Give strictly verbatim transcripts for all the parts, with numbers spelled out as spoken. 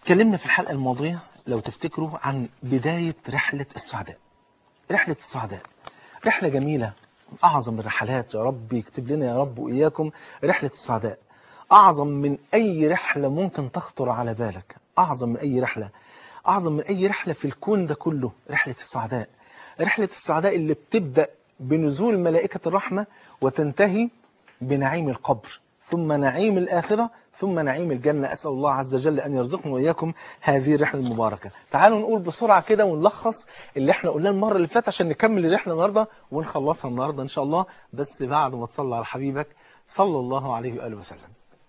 اتكلمنا في الحلقة الماضية لو تفتكروا عن بداية رحلة السعداء. رحلة السعداء رحلة جميلة، أعظم الرحلات، يا رب يكتب لنا يا رب وإياكم رحلة السعداء. أعظم من أي رحلة ممكن تخطر على بالك، أعظم من أي رحلة، أعظم من أي رحلة في الكون ده كله. رحلة السعداء، رحلة السعداء اللي بتبدأ بنزول ملائكة الرحمة وتنتهي بنعيم القبر، ثم نعيم الآخرة، ثم نعيم الجنة. أسأل الله عز وجل أن يرزقنا وإياكم هذه الرحلة المباركة. تعالوا نقول بسرعة كده ونلخص اللي احنا قلناه المرة اللي فاتت عشان نكمل الرحلة النهاردة ونخلصها النهاردة إن شاء الله، بس بعد ما تصلى على حبيبك صلى الله عليه وآله وسلم.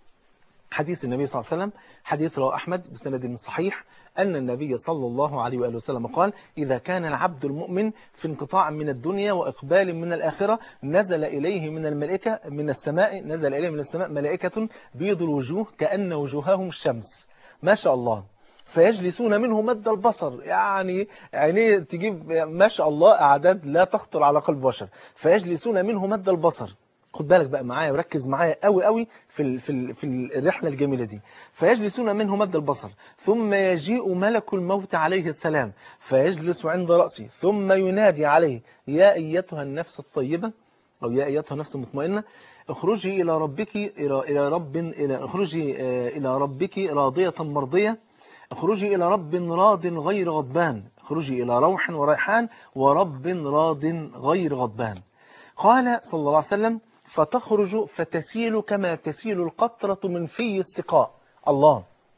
حديث النبي صلى الله عليه وسلم، حديث رواه أحمد بسند صحيح، أن النبي صلى الله عليه وآله وسلم قال: إذا كان العبد المؤمن في انقطاع من الدنيا وإقبال من الآخرة، نزل إليه من الملائكة من السماء نزل إليه من السماء ملائكة بيض الوجوه كأن وجوههم الشمس، ما شاء الله، فيجلسون منه مد البصر، يعني عينيه تجيب ما شاء الله أعداد لا تخطر على قلب بشر، فيجلسون منه مد البصر. خد بالك بقى معايا وركز معايا قوي قوي في ال في ال في الرحلة الجميلة دي. فيجلسون منه مد البصر، ثم يجيء ملك الموت عليه السلام فيجلس عند رأسه، ثم ينادي عليه: يا أيتها النفس الطيبة، أو يا أيتها النفس المطمئنة، اخرجي إلى ربك إلى إلى رب إلى اخرجي إلى ربك راضية مرضية، اخرجي إلى رب راض غير غضبان، اخرجي إلى روح وريحان ورب راض غير غضبان. قال صلى الله عليه وسلم: فتخرج فتسيل كما تسيل القطرة من في السقاء. الله،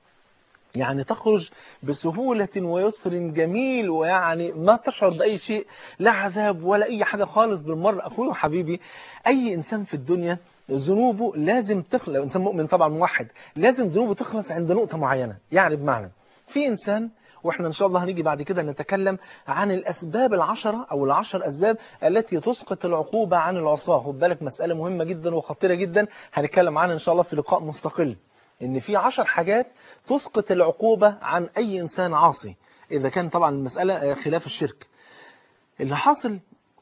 يعني تخرج بسهولة ويسر جميل، ويعني ما تشعر بأي شيء، لا عذاب ولا أي حاجة خالص بالمرة. أخوي وحبيبي، أي إنسان في الدنيا ذنوبه لازم تخلص، إنسان مؤمن طبعا موحد، لازم ذنوبه تخلص عند نقطة معينة. يعني بمعنى في إنسان، وإحنا إن شاء الله هنيجي بعد كده نتكلم عن الأسباب العشرة أو العشر أسباب التي تسقط العقوبة عن العصاة. خد بالك، مسألة مهمة جدا وخطيرة جدا هنتكلم عنها إن شاء الله في لقاء مستقل، إن في عشر حاجات تسقط العقوبة عن أي إنسان عاصي، إذا كان طبعا المسألة خلاف الشرك. اللي حاصل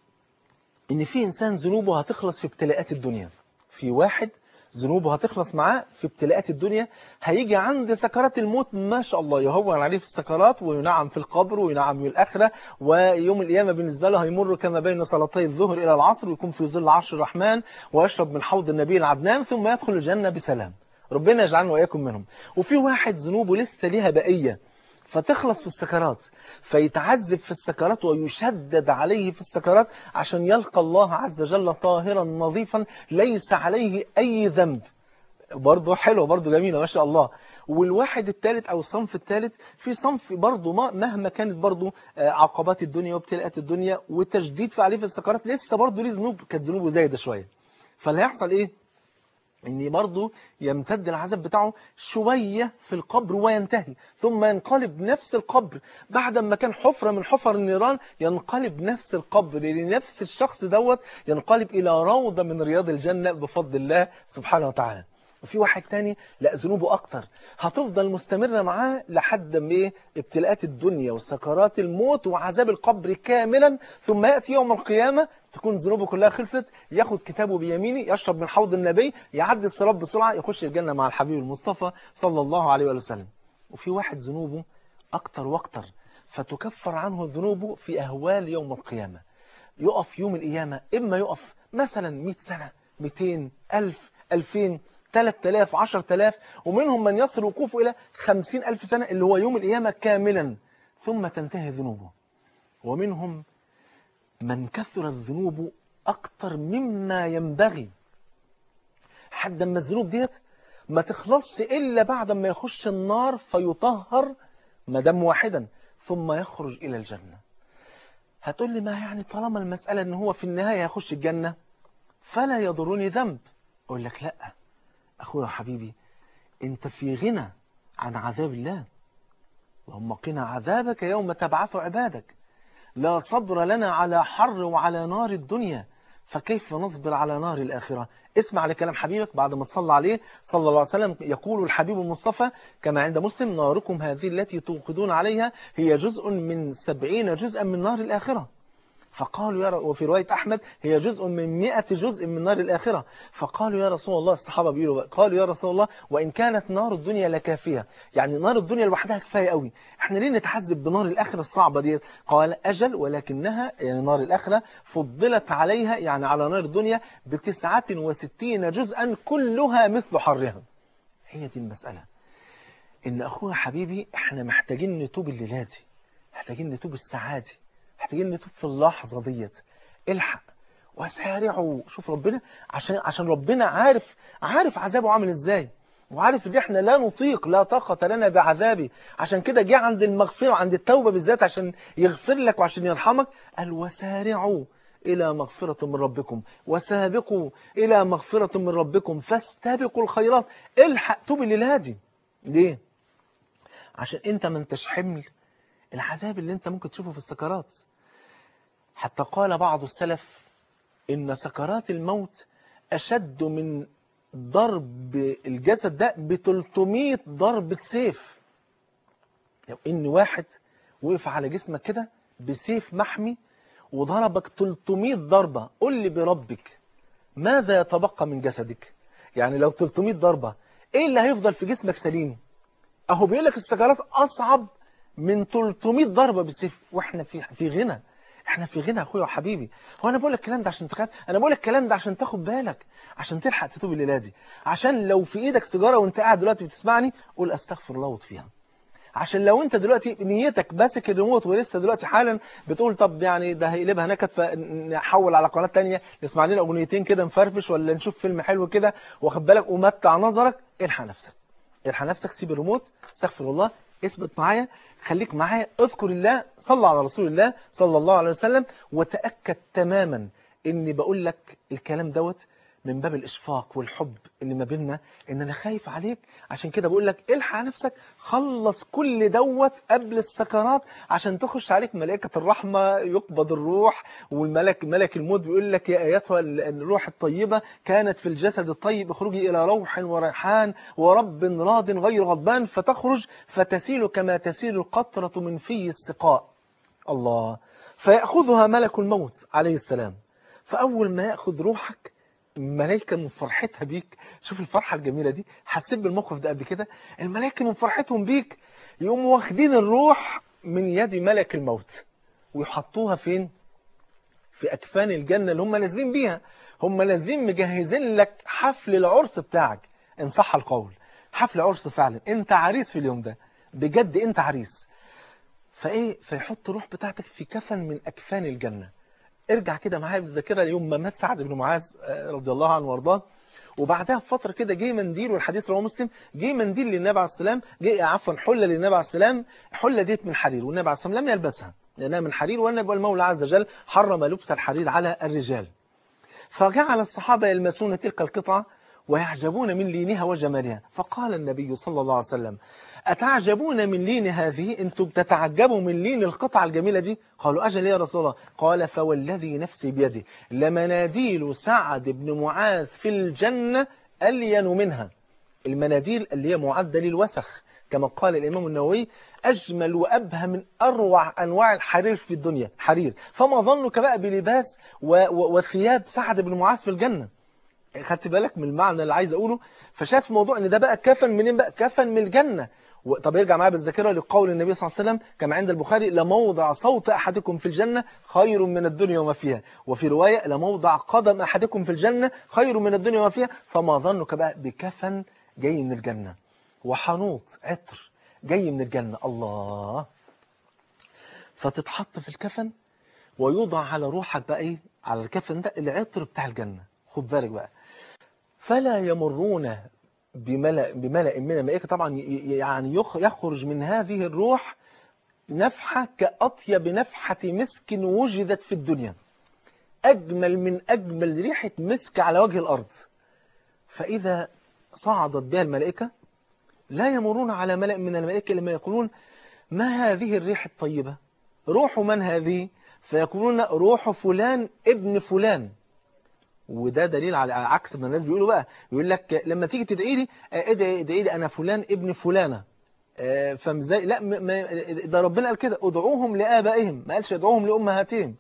إن في إنسان ذنوبه هتخلص في ابتلاءات الدنيا، في واحد ذنوبه هتخلص معاه في ابتلاءات الدنيا، هيجي عند سكرات الموت ما شاء الله يهون عليه في السكرات، وينعم في القبر، وينعم في الآخرة، ويوم القيامة بالنسبة له هيمر كما بين صلاتي الظهر إلى العصر، ويكون في ظل عرش الرحمن، ويشرب من حوض النبي العدنان، ثم يدخل الجنة بسلام. ربنا يجعلنا وإياكم منهم. وفي واحد ذنوبه لسه ليها بقية، فتخلص في السكرات، فيتعذب في السكرات ويشدد عليه في السكرات عشان يلقى الله عز وجل طاهرا نظيفا ليس عليه أي ذنب. برضه حلو، برضه جميلة ما شاء الله. والواحد الثالث أو الصنف الثالث، في صنف برضه مهما كانت برضه عقبات الدنيا وابتلاءات الدنيا وتشديد في عليه في السكرات، لسه برضه ليه ذنوب كانت ذنوبه زايدة شوية. فاللي هيحصل إيه؟ إن برضه يمتد العذاب بتاعه شوية في القبر وينتهي، ثم ينقلب نفس القبر بعد ما كان حفرة من حفر النيران، ينقلب نفس القبر لنفس الشخص دوت ينقلب إلى روضة من رياض الجنة بفضل الله سبحانه وتعالى. وفي واحد تاني لا، ذنوبه أكتر، هتفضل مستمرة معاه لحد ما إيه؟ ابتلاءات الدنيا وسكرات الموت وعذاب القبر كاملا، ثم يأتي يوم القيامة تكون ذنوبه كلها خلصت، ياخد كتابه بيمينه، يشرب من حوض النبي، يعدي الصراط بسرعة، يخش الجنة مع الحبيب المصطفى صلى الله عليه وسلم. وفي واحد ذنوبه أكتر وأكتر، فتكفر عنه ذنوبه في أهوال يوم القيامة. يقف يوم القيامة، إما يقف مثلا مئة سنة، مئتين، ألف، ألفين، ثلاثة آلاف، عشرة آلاف، ومنهم من يصل وقوفه إلى خمسين ألف سنة اللي هو يوم القيامة كاملا، ثم تنتهي ذنوبه. ومنهم من كثرت ذنوبه أكتر مما ينبغي، حد ما الذنوب ديت ما تخلصش إلا بعد ما يخش النار فيطهر مدام واحدا، ثم يخرج إلى الجنة. هتقول لي ما يعني طالما المسألة أنه هو في النهاية يخش الجنة فلا يضرني ذنب. أقول لك لا أخويا وحبيبي، أنت في غنى عن عذاب الله. اللهم قنا عذابك يوم تبعث عبادك. لا صبر لنا على حر وعلى نار الدنيا، فكيف نصبر على نار الآخرة؟ اسمع لكلام حبيبك بعد ما تصلى عليه صلى الله عليه وسلم. يقول الحبيب المصطفى كما عند مسلم: ناركم هذه التي توقدون عليها هي جزء من سبعين جزءا من نار الآخرة. فقالوا يا ر... وفي رواية أحمد هي جزء من مئة جزء من نار الآخرة. فقالوا يا رسول الله، الصحابة بيقولوا بقى، قالوا يا رسول الله وإن كانت نار الدنيا لكافية، يعني نار الدنيا لوحدها كفاية قوي، احنا ليه نتحذب بنار الآخرة الصعبة دي؟ قال أجل، ولكنها يعني نار الآخرة فضلت عليها يعني على نار الدنيا بتسعة وستين جزءا كلها مثل حرها. هي دي المسألة، إن أخويا حبيبي احنا محتاجين نتوب الليلة دي، محتاجين نتوب الساعة دي، محتاجين نتوب في اللحظة ديت. الحق وسارعوا، شوف ربنا، عشان عشان ربنا عارف عارف عذابه عامل ازاي، وعارف ان احنا لا نطيق، لا طاقة لنا بعذابه، عشان كده جه عند المغفرة وعند التوبة بالذات عشان يغفر لك وعشان يرحمك. قال وسارعوا إلى مغفرة من ربكم وسابقوا إلى مغفرة من ربكم فاستبقوا الخيرات. الحق توب الليلة دي. ليه؟ عشان انت ما انتش حمل العذاب اللي انت ممكن تشوفه في السكرات. حتى قال بعض السلف إن سكرات الموت أشد من ضرب الجسد ده ب ثلاثمئة ضربة سيف. يعني إن واحد وقف على جسمك كده بسيف محمي وضربك ثلاثمئة ضربة، قل لي بربك ماذا يتبقى من جسدك؟ يعني لو ثلاثمئة ضربة إيه اللي هيفضل في جسمك سليم؟ أهو بيقول لك السكرات أصعب من ثلاثمئة ضربة بالسيف، وإحنا في في غنى، احنا في غنى اخويا وحبيبي. هو انا بقول لك الكلام ده عشان تخاف؟ انا بقول لك الكلام ده عشان تاخد بالك، عشان تلحق تتوب الليله دي، عشان لو في ايدك سيجاره وانت قاعد دلوقتي بتسمعني قول استغفر الله وطفيها. عشان لو انت دلوقتي نيتك ماسك الريموت ولسه دلوقتي حالا بتقول طب يعني ده هيقلبها نكد فنحول على قناه ثانيه نسمع لنا اغنيتين كده نفرفش ولا نشوف فيلم حلو كده واخد بالك ومتع نظرك، الحق نفسك، الحق نفسك، سيب الريموت، استغفر الله، اثبت معايا، خليك معايا، اذكر الله، صلى على رسول الله صلى الله عليه وسلم، وتأكد تماما اني بقول لك الكلام دوت من باب الإشفاق والحب اللي ما بيننا، ان انا خايف عليك. عشان كده بقول لك الحق نفسك، خلص كل دوت قبل السكرات عشان تخش عليك ملائكة الرحمة يقبض الروح، والملك ملك الموت بيقول لك يا ايتها الروح الطيبة كانت في الجسد الطيب اخرجي الى روح وريحان ورب راض غير غضبان، فتخرج فتسيل كما تسيل القطرة من في السقاء. الله. فيأخذها ملك الموت عليه السلام، فأول ما يأخذ روحك الملائكة من فرحتها بيك، شوف الفرحة الجميلة دي، حسيت بالموقف ده قبل كده؟ الملائكة من فرحتهم بيك يقوموا واخدين الروح من يد ملك الموت ويحطوها فين؟ في أكفان الجنة اللي هم نازلين بيها. هم نازلين مجهزين لك حفل العرس بتاعك إن صح القول، حفل عرس فعلا، أنت عريس في اليوم ده بجد، أنت عريس. فإيه؟ فيحط الروح بتاعتك في كفن من أكفان الجنة. ارجع كده معايا بالذاكرة يوم ما مات سعد بن معاذ رضي الله عنه وارضاه، وبعدها بفترة كده جه منديل، والحديث رواه مسلم، جه منديل للنبي عليه السلام، جه عفوا حلة للنبي عليه السلام، حلة ديت من حرير، والنبي عليه السلام لم يلبسها لأنها من حرير، والنبي والمولى عز وجل حرم لبس الحرير على الرجال. فجعل الصحابة يلمسون تلك القطعة ويعجبون من لينها وجمالها، فقال النبي صلى الله عليه وسلم أتعجبون من لين هذه؟ أنتم بتتعجبوا من لين القطعة الجميلة دي؟ قالوا أجل يا رسول الله. قال فوالذي نفسي بيده لمناديل سعد بن معاذ في الجنة ألين منها. المناديل اللي هي معدة للوسخ كما قال الإمام النووي أجمل وأبهى من أروع أنواع الحرير في الدنيا، حرير. فما ظنك بقى بلباس وثياب سعد بن معاذ في الجنة؟ خدت بالك من المعنى اللي عايز أقوله؟ فشاف موضوع أن ده بقى كفن منين؟ بقى كفن من الجنة. طب يرجع معايا بالذاكرة لقول النبي صلى الله عليه وسلم كما عند البخاري لموضع صوت أحدكم في الجنة خير من الدنيا وما فيها، وفي رواية لموضع قدم أحدكم في الجنة خير من الدنيا وما فيها. فما ظنك بقى بكفن جاي من الجنة وحنوط عطر جاي من الجنة؟ الله. فتتحط في الكفن ويوضع على روحك بقى إيه؟ على الكفن ده العطر بتاع الجنة. خد بالك بقى، فلا يمرون بملأ, بملأ من الملائكة، طبعا يعني يخرج من هذه الروح نفحة كأطيب نفحة مسك وجدت في الدنيا، أجمل من أجمل ريحة مسك على وجه الأرض. فإذا صعدت بها الملائكة لا يمرون على ملأ من الملائكة لما يقولون ما هذه الريح الطيبة؟ روح من هذه؟ فيقولون روح فلان ابن فلان. وده دليل على عكس ما الناس بيقولوا بقى، يقول لك لما تيجي تدعي لي ادعي ادعي لي انا فلان ابن فلانه، فمزاي لا ما ده ربنا قال كده ادعوهم لآبائهم، ما قالش ادعوهم لأمهاتهم.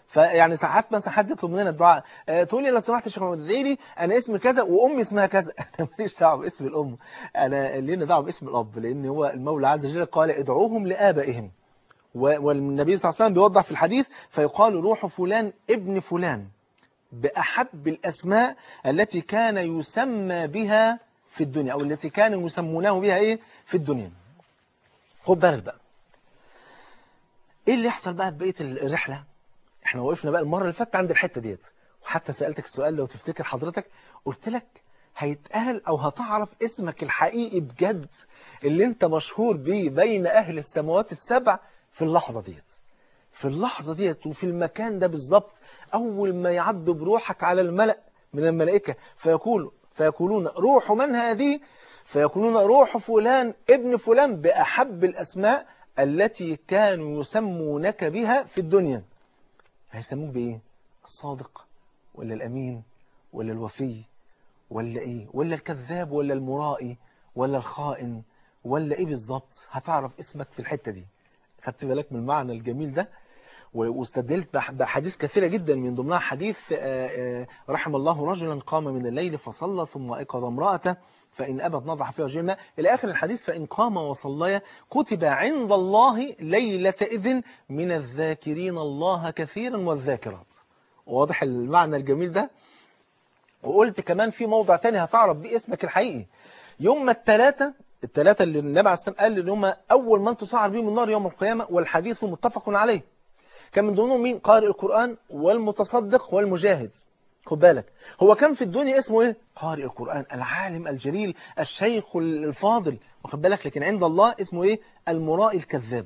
فيعني ساعات مثلا حد يطلب مننا الدعاء، أه تقول لي لو سمحت يا شيخ محمد ادعي لي انا اسمي كذا وامي اسمها كذا. انا ماليش دعوه باسم الام، انا لينا دعوه باسم الاب، لان هو المولى عز وجل قال ادعوهم لابائهم. والنبي صلى الله عليه وسلم بيوضح في الحديث فيقال روح فلان ابن فلان بأحب الأسماء التي كان يسمى بها في الدنيا، أو التي كانوا يسمونه بها إيه في الدنيا. خد بالك بقى إيه اللي يحصل بقى في بقية الرحلة. إحنا وقفنا بقى المرة اللي فاتت عند الحتة ديت، وحتى سألتك السؤال لو تفتكر حضرتك، قلت لك هيتقال أو هتعرف اسمك الحقيقي بجد اللي أنت مشهور بيه بين أهل السماوات السبع في اللحظة ديت. في اللحظة ديت وفي المكان ده بالظبط، أول ما يعد بروحك على الملأ من الملائكة فيقول فيقولون روح من هذه؟ فيقولون روح فلان ابن فلان بأحب الأسماء التي كانوا يسمونك بها في الدنيا. هيسموك بإيه؟ الصادق ولا الأمين ولا الوفي ولا إيه؟ ولا الكذاب ولا المرائي ولا الخائن ولا إيه بالظبط؟ هتعرف اسمك في الحتة دي. خدت بالك من المعنى الجميل ده؟ واستدلت بحديث كثيرة جدا، من ضمنها حديث رحم الله رجلا قام من الليل فصلى ثم أيقظ امرأته فإن أبت نضح فيها وجه الماء إلى آخر الحديث. فإن قام وصلى كتب عند الله ليلة إذن من الذاكرين الله كثيرا والذاكرات. واضح المعنى الجميل ده؟ وقلت كمان في موضع تاني هتعرف بيه اسمك الحقيقي يوم الثلاثة الثلاثة اللي النبي عليه الصلاة والسلام قال إن هم أول من تسعر بهم النار يوم القيامة، والحديث متفق عليه. كان من ضمنهم مين؟ قارئ القرآن والمتصدق والمجاهد. خد بالك هو كان في الدنيا اسمه ايه؟ قارئ القرآن، العالم الجليل الشيخ الفاضل، واخد بالك، لكن عند الله اسمه ايه؟ المرائي الكذاب.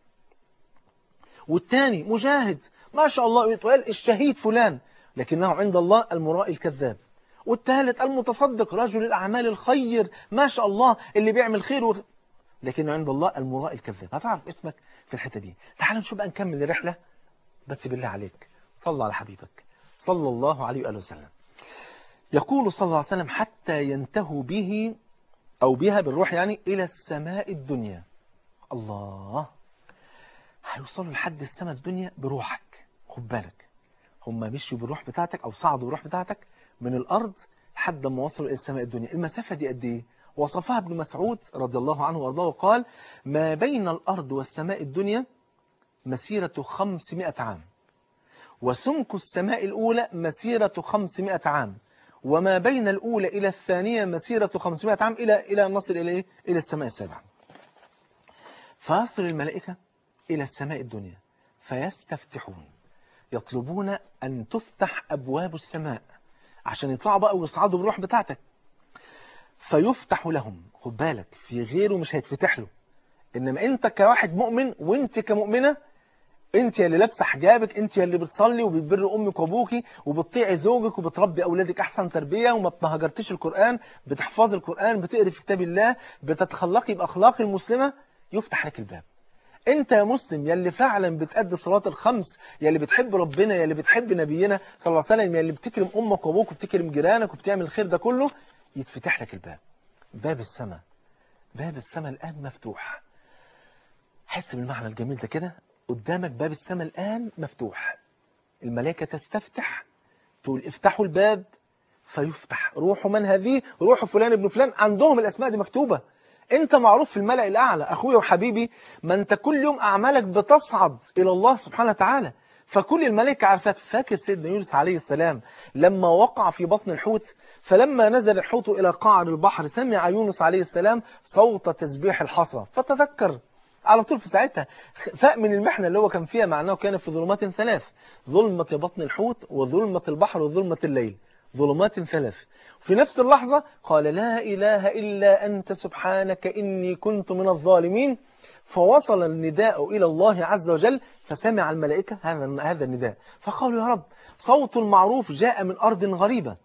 والثاني مجاهد، ما شاء الله يتقال الشهيد فلان، لكنه عند الله المرائي الكذاب. والثالث المتصدق، رجل الأعمال الخير، ما شاء الله اللي بيعمل خير و... لكن عند الله المرائي الكذاب. هتعرف اسمك في الحتة دي. تعال نشوف بقى نكمل الرحلة، بس بالله عليك صلى على حبيبك صلى الله عليه وآله وسلم. يقول صلى الله عليه وسلم حتى ينتهوا به أو بها بالروح يعني إلى السماء الدنيا. الله، هيوصلوا لحد السماء الدنيا بروحك. خد بالك هم مشوا بالروح بتاعتك أو صعدوا بالروح بتاعتك من الأرض لحد ما وصلوا إلى السماء الدنيا. المسافة دي قد إيه؟ وصفها ابن مسعود رضي الله عنه وارضاه وقال ما بين الأرض والسماء الدنيا مسيرة خمسمائة عام، وسمك السماء الأولى مسيرة خمسمائة عام، وما بين الأولى إلى الثانية مسيرة خمسمائة عام إلى إلى أن نصل إلى إلى السماء السابعة. فيصل الملائكة إلى السماء الدنيا فيستفتحون، يطلبون أن تفتح أبواب السماء عشان يطلعوا بقى ويصعدوا بالروح بتاعتك. فيفتح لهم. خد بالك في غيره مش هيتفتح له، إنما أنت كواحد مؤمن وأنت كمؤمنة، انت اللي لابسه حجابك، انت اللي بتصلي وبتبر امك وابوكي وبتطيعي زوجك وبتربي اولادك احسن تربيه وما بتهجرتيش القران، بتحفظي القران، بتقري في كتاب الله، بتتخلقي باخلاق المسلمه، يفتح لك الباب. انت يا مسلم يا اللي فعلا بتأدي صلاه الخمس، يا اللي بتحب ربنا، يا اللي بتحب نبينا صلى الله عليه وسلم، يا اللي بتكرم امك وابوك وبتكرم جيرانك وبتعمل الخير ده كله، يتفتح لك الباب. باب السماء، باب السماء الان مفتوح. حس بالمعنى الجميل ده كده. قدامك باب السماء الآن مفتوح، الملائكة تستفتح تقول افتحوا الباب فيفتح. روح من هذه؟ روح فلان ابن فلان. عندهم الأسماء دي مكتوبة، انت معروف في الملأ الأعلى. أخويا وحبيبي، ما انت كل يوم أعمالك بتصعد إلى الله سبحانه وتعالى، فكل الملائكة عارفاك. فاكر سيدنا يونس عليه السلام لما وقع في بطن الحوت، فلما نزل الحوت إلى قعر البحر سمع يونس عليه السلام صوت تسبيح الحصى، فتذكر على طول في ساعتها، فاق من المحنة اللي هو كان فيها، مع أنه كان في ظلمات ثلاث، ظلمة بطن الحوت وظلمة البحر وظلمة الليل، ظلمات ثلاث. في نفس اللحظة قال لا إله إلا أنت سبحانك إني كنت من الظالمين. فوصل النداء إلى الله عز وجل، فسمع الملائكة هذا هذا النداء، فقالوا يا رب صوت المعروف جاء من أرض غريبة.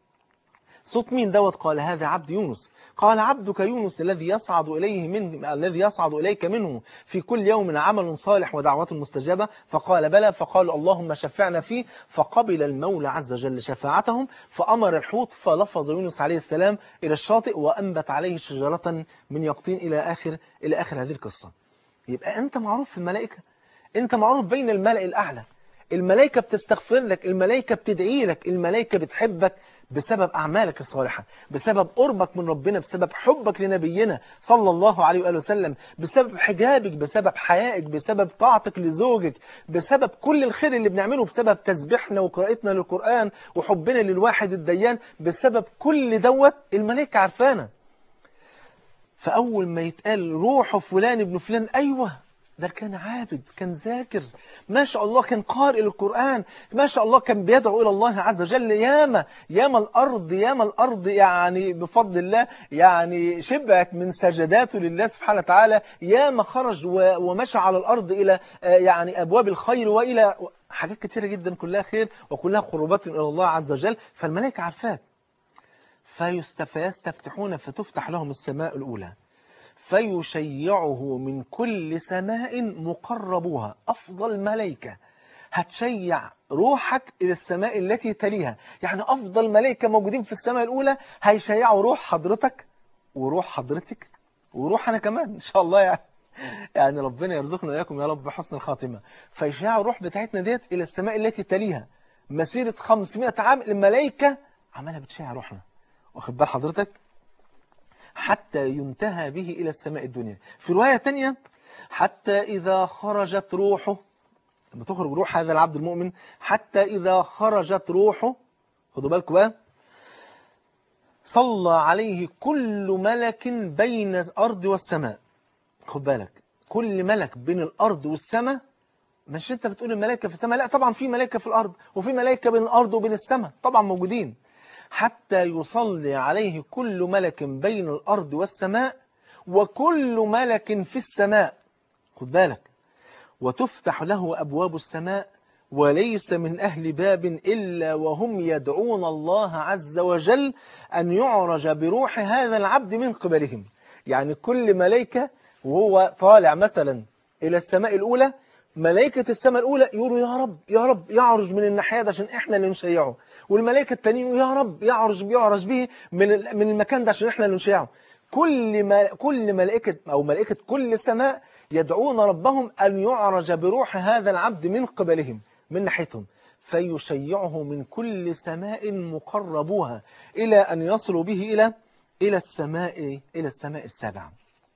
صوت مين دوت؟ قال هذا عبد يونس. قال عبدك يونس الذي يصعد إليه من الذي يصعد إليك منه في كل يوم عمل صالح ودعوة مستجابة. فقال بلى. فقالوا اللهم شفعنا فيه. فقبل المولى عز وجل شفاعتهم، فأمر الحوت فلفظ يونس عليه السلام إلى الشاطئ وأنبت عليه شجرة من يقطين إلى آخر إلى آخر هذه القصة. يبقى أنت معروف في الملائكة، أنت معروف بين الملأ الأعلى، الملائكة بتستغفر لك، الملائكة بتدعي لك، الملائكة بتحبك بسبب أعمالك الصالحة، بسبب قربك من ربنا، بسبب حبك لنبينا صلى الله عليه وآله وسلم، بسبب حجابك، بسبب حيائك، بسبب طاعتك لزوجك، بسبب كل الخير اللي بنعمله، بسبب تسبيحنا وقراءتنا للقرآن وحبنا للواحد الديان، بسبب كل دوت الملائكة عارفانا. فأول ما يتقال روح فلان ابن فلان، أيوة ده كان عابد، كان ذاكر، ما شاء الله كان قارئ للقرآن، ما شاء الله كان بيدعو إلى الله عز وجل. ياما ياما الأرض ياما الأرض يعني بفضل الله يعني شبعت من سجداته لله سبحانه وتعالى، ياما خرج ومشى على الأرض إلى يعني أبواب الخير وإلى حاجات كتيرة جدا كلها خير وكلها قربات إلى الله عز وجل. فالملائكة عارفاك. فيستفتحون فتفتح لهم السماء الأولى فيشيعه من كل سماء مقربوها. أفضل ملائكة هتشيع روحك إلى السماء التي تليها، يعني أفضل ملائكة موجودين في السماء الأولى هيشيعوا روح حضرتك وروح حضرتك وروح أنا كمان إن شاء الله. يعني يعني ربنا يرزقنا وإياكم يا رب بحسن الخاتمة. فيشيعوا الروح بتاعتنا ديت إلى السماء التي تليها مسيرة خمسمائة عام. الملائكة عمالة بتشيع روحنا، واخد بال حضرتك، حتى ينتهى به إلى السماء الدنيا. في رواية تانية حتى إذا خرجت روحه، لما تخرج روح هذا العبد المؤمن، حتى إذا خرجت روحه، خدوا بالكم بقى، صلى عليه كل ملك بين الأرض والسماء. خد بالك، كل ملك بين الأرض والسماء. مش انت بتقول الملائكة في السماء، لا طبعا في ملائكة في الأرض وفي ملائكة بين الأرض وبين السماء طبعا موجودين. حتى يصلي عليه كل ملك بين الأرض والسماء وكل ملك في السماء. خد بالك، وتفتح له أبواب السماء وليس من أهل باب إلا وهم يدعون الله عز وجل أن يعرج بروح هذا العبد من قبلهم. يعني كل ملائكة وهو طالع مثلا إلى السماء الأولى، ملائكة السماء الأولى يقولوا يا رب يا رب يعرج من الناحية ده عشان إحنا اللي نشيعه، والملائكة التانيين يا رب يعرج بيعرج به من من المكان ده عشان إحنا اللي نشيعه. كل ما كل ملائكة أو ملائكة كل سماء يدعون ربهم أن يعرج بروح هذا العبد من قبلهم من ناحيتهم، فيشيعه من كل سماء مقربوها إلى أن يصلوا به إلى إلى السماء إلى السماء السابعة.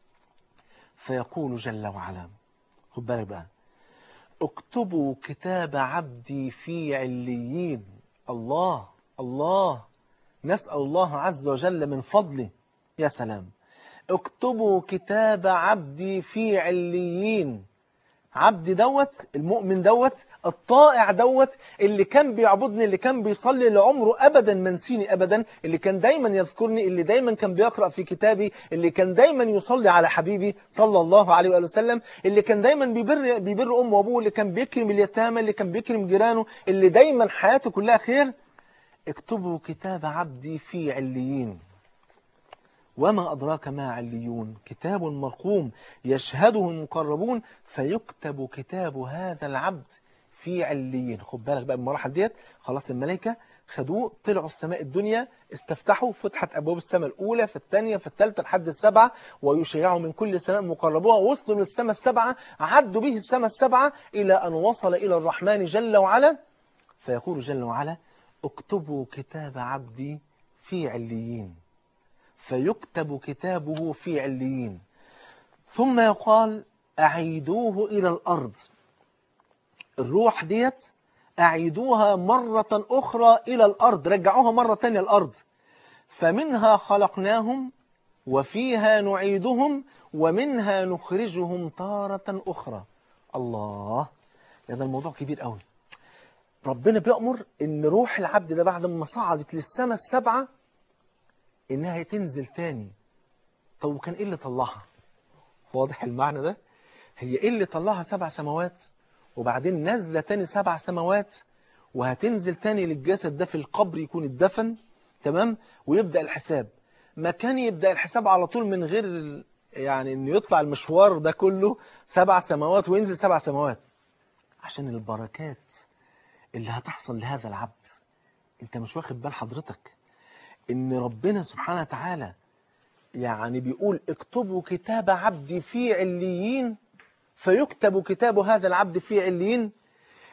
فيقول جل وعلا، خد بالك بقى، اكتبوا كتاب عبدي في عليين. الله الله، نسأل الله عز وجل من فضله. يا سلام، اكتبوا كتاب عبدي في عليين. عبدي دوت المؤمن دوت الطائع دوت اللي كان بيعبدني، اللي كان بيصلي لعمره أبدا ما نسيني أبدا، اللي كان دايما يذكرني، اللي دايما كان بيقرأ في كتابي، اللي كان دايما يصلي على حبيبي صلى الله عليه وآله وسلم، اللي كان دايما بيبر بيبر أمه وأبوه، اللي كان بيكرم اليتامى، اللي كان بيكرم جيرانه، اللي دايما حياته كلها خير. اكتبوا كتاب عبدي في عليين. وما أدراك ما عليون، كتاب مرقوم يشهده المقربون فيكتب كتاب هذا العبد في عليين. خد بالك بقى المراحل ديت. خلاص الملائكة خدوه، طلعوا السماء الدنيا، استفتحوا، فتحت أبواب السماء الأولى في الثانية في الثالثة لحد السبعة، ويشيعوا من كل سماء مقربوها. وصلوا للسماء السبعة، عدوا به السماء السبعة إلى أن وصل إلى الرحمن جل وعلا. فيقول جل وعلا اكتبوا كتاب عبدي في عليين، فيكتب كتابه في عليين. ثم يقال أعيدوه إلى الأرض. الروح ديت أعيدوها مرة أخرى إلى الأرض، رجعوها مرة تانية الأرض. فمنها خلقناهم وفيها نعيدهم ومنها نخرجهم تارة أخرى. الله، هذا الموضوع كبير قوي. ربنا بيأمر إن روح العبد ده بعد ما صعدت للسماء السبعة إنها تنزل تاني. طب وكان إيه اللي طلعها؟ واضح المعنى ده؟ هي إيه اللي طلعها سبع سماوات وبعدين نازلة تاني سبع سماوات وهتنزل تاني للجسد ده في القبر يكون الدفن، تمام، ويبدأ الحساب. ما كان يبدأ الحساب على طول من غير يعني إنه يطلع المشوار ده كله سبع سماوات وينزل سبع سماوات، عشان البركات اللي هتحصل لهذا العبد. انت مش واخد بال حضرتك ان ربنا سبحانه وتعالى يعني بيقول اكتبوا كتاب عبدي في عليين، فيكتب كتاب هذا العبد في عليين.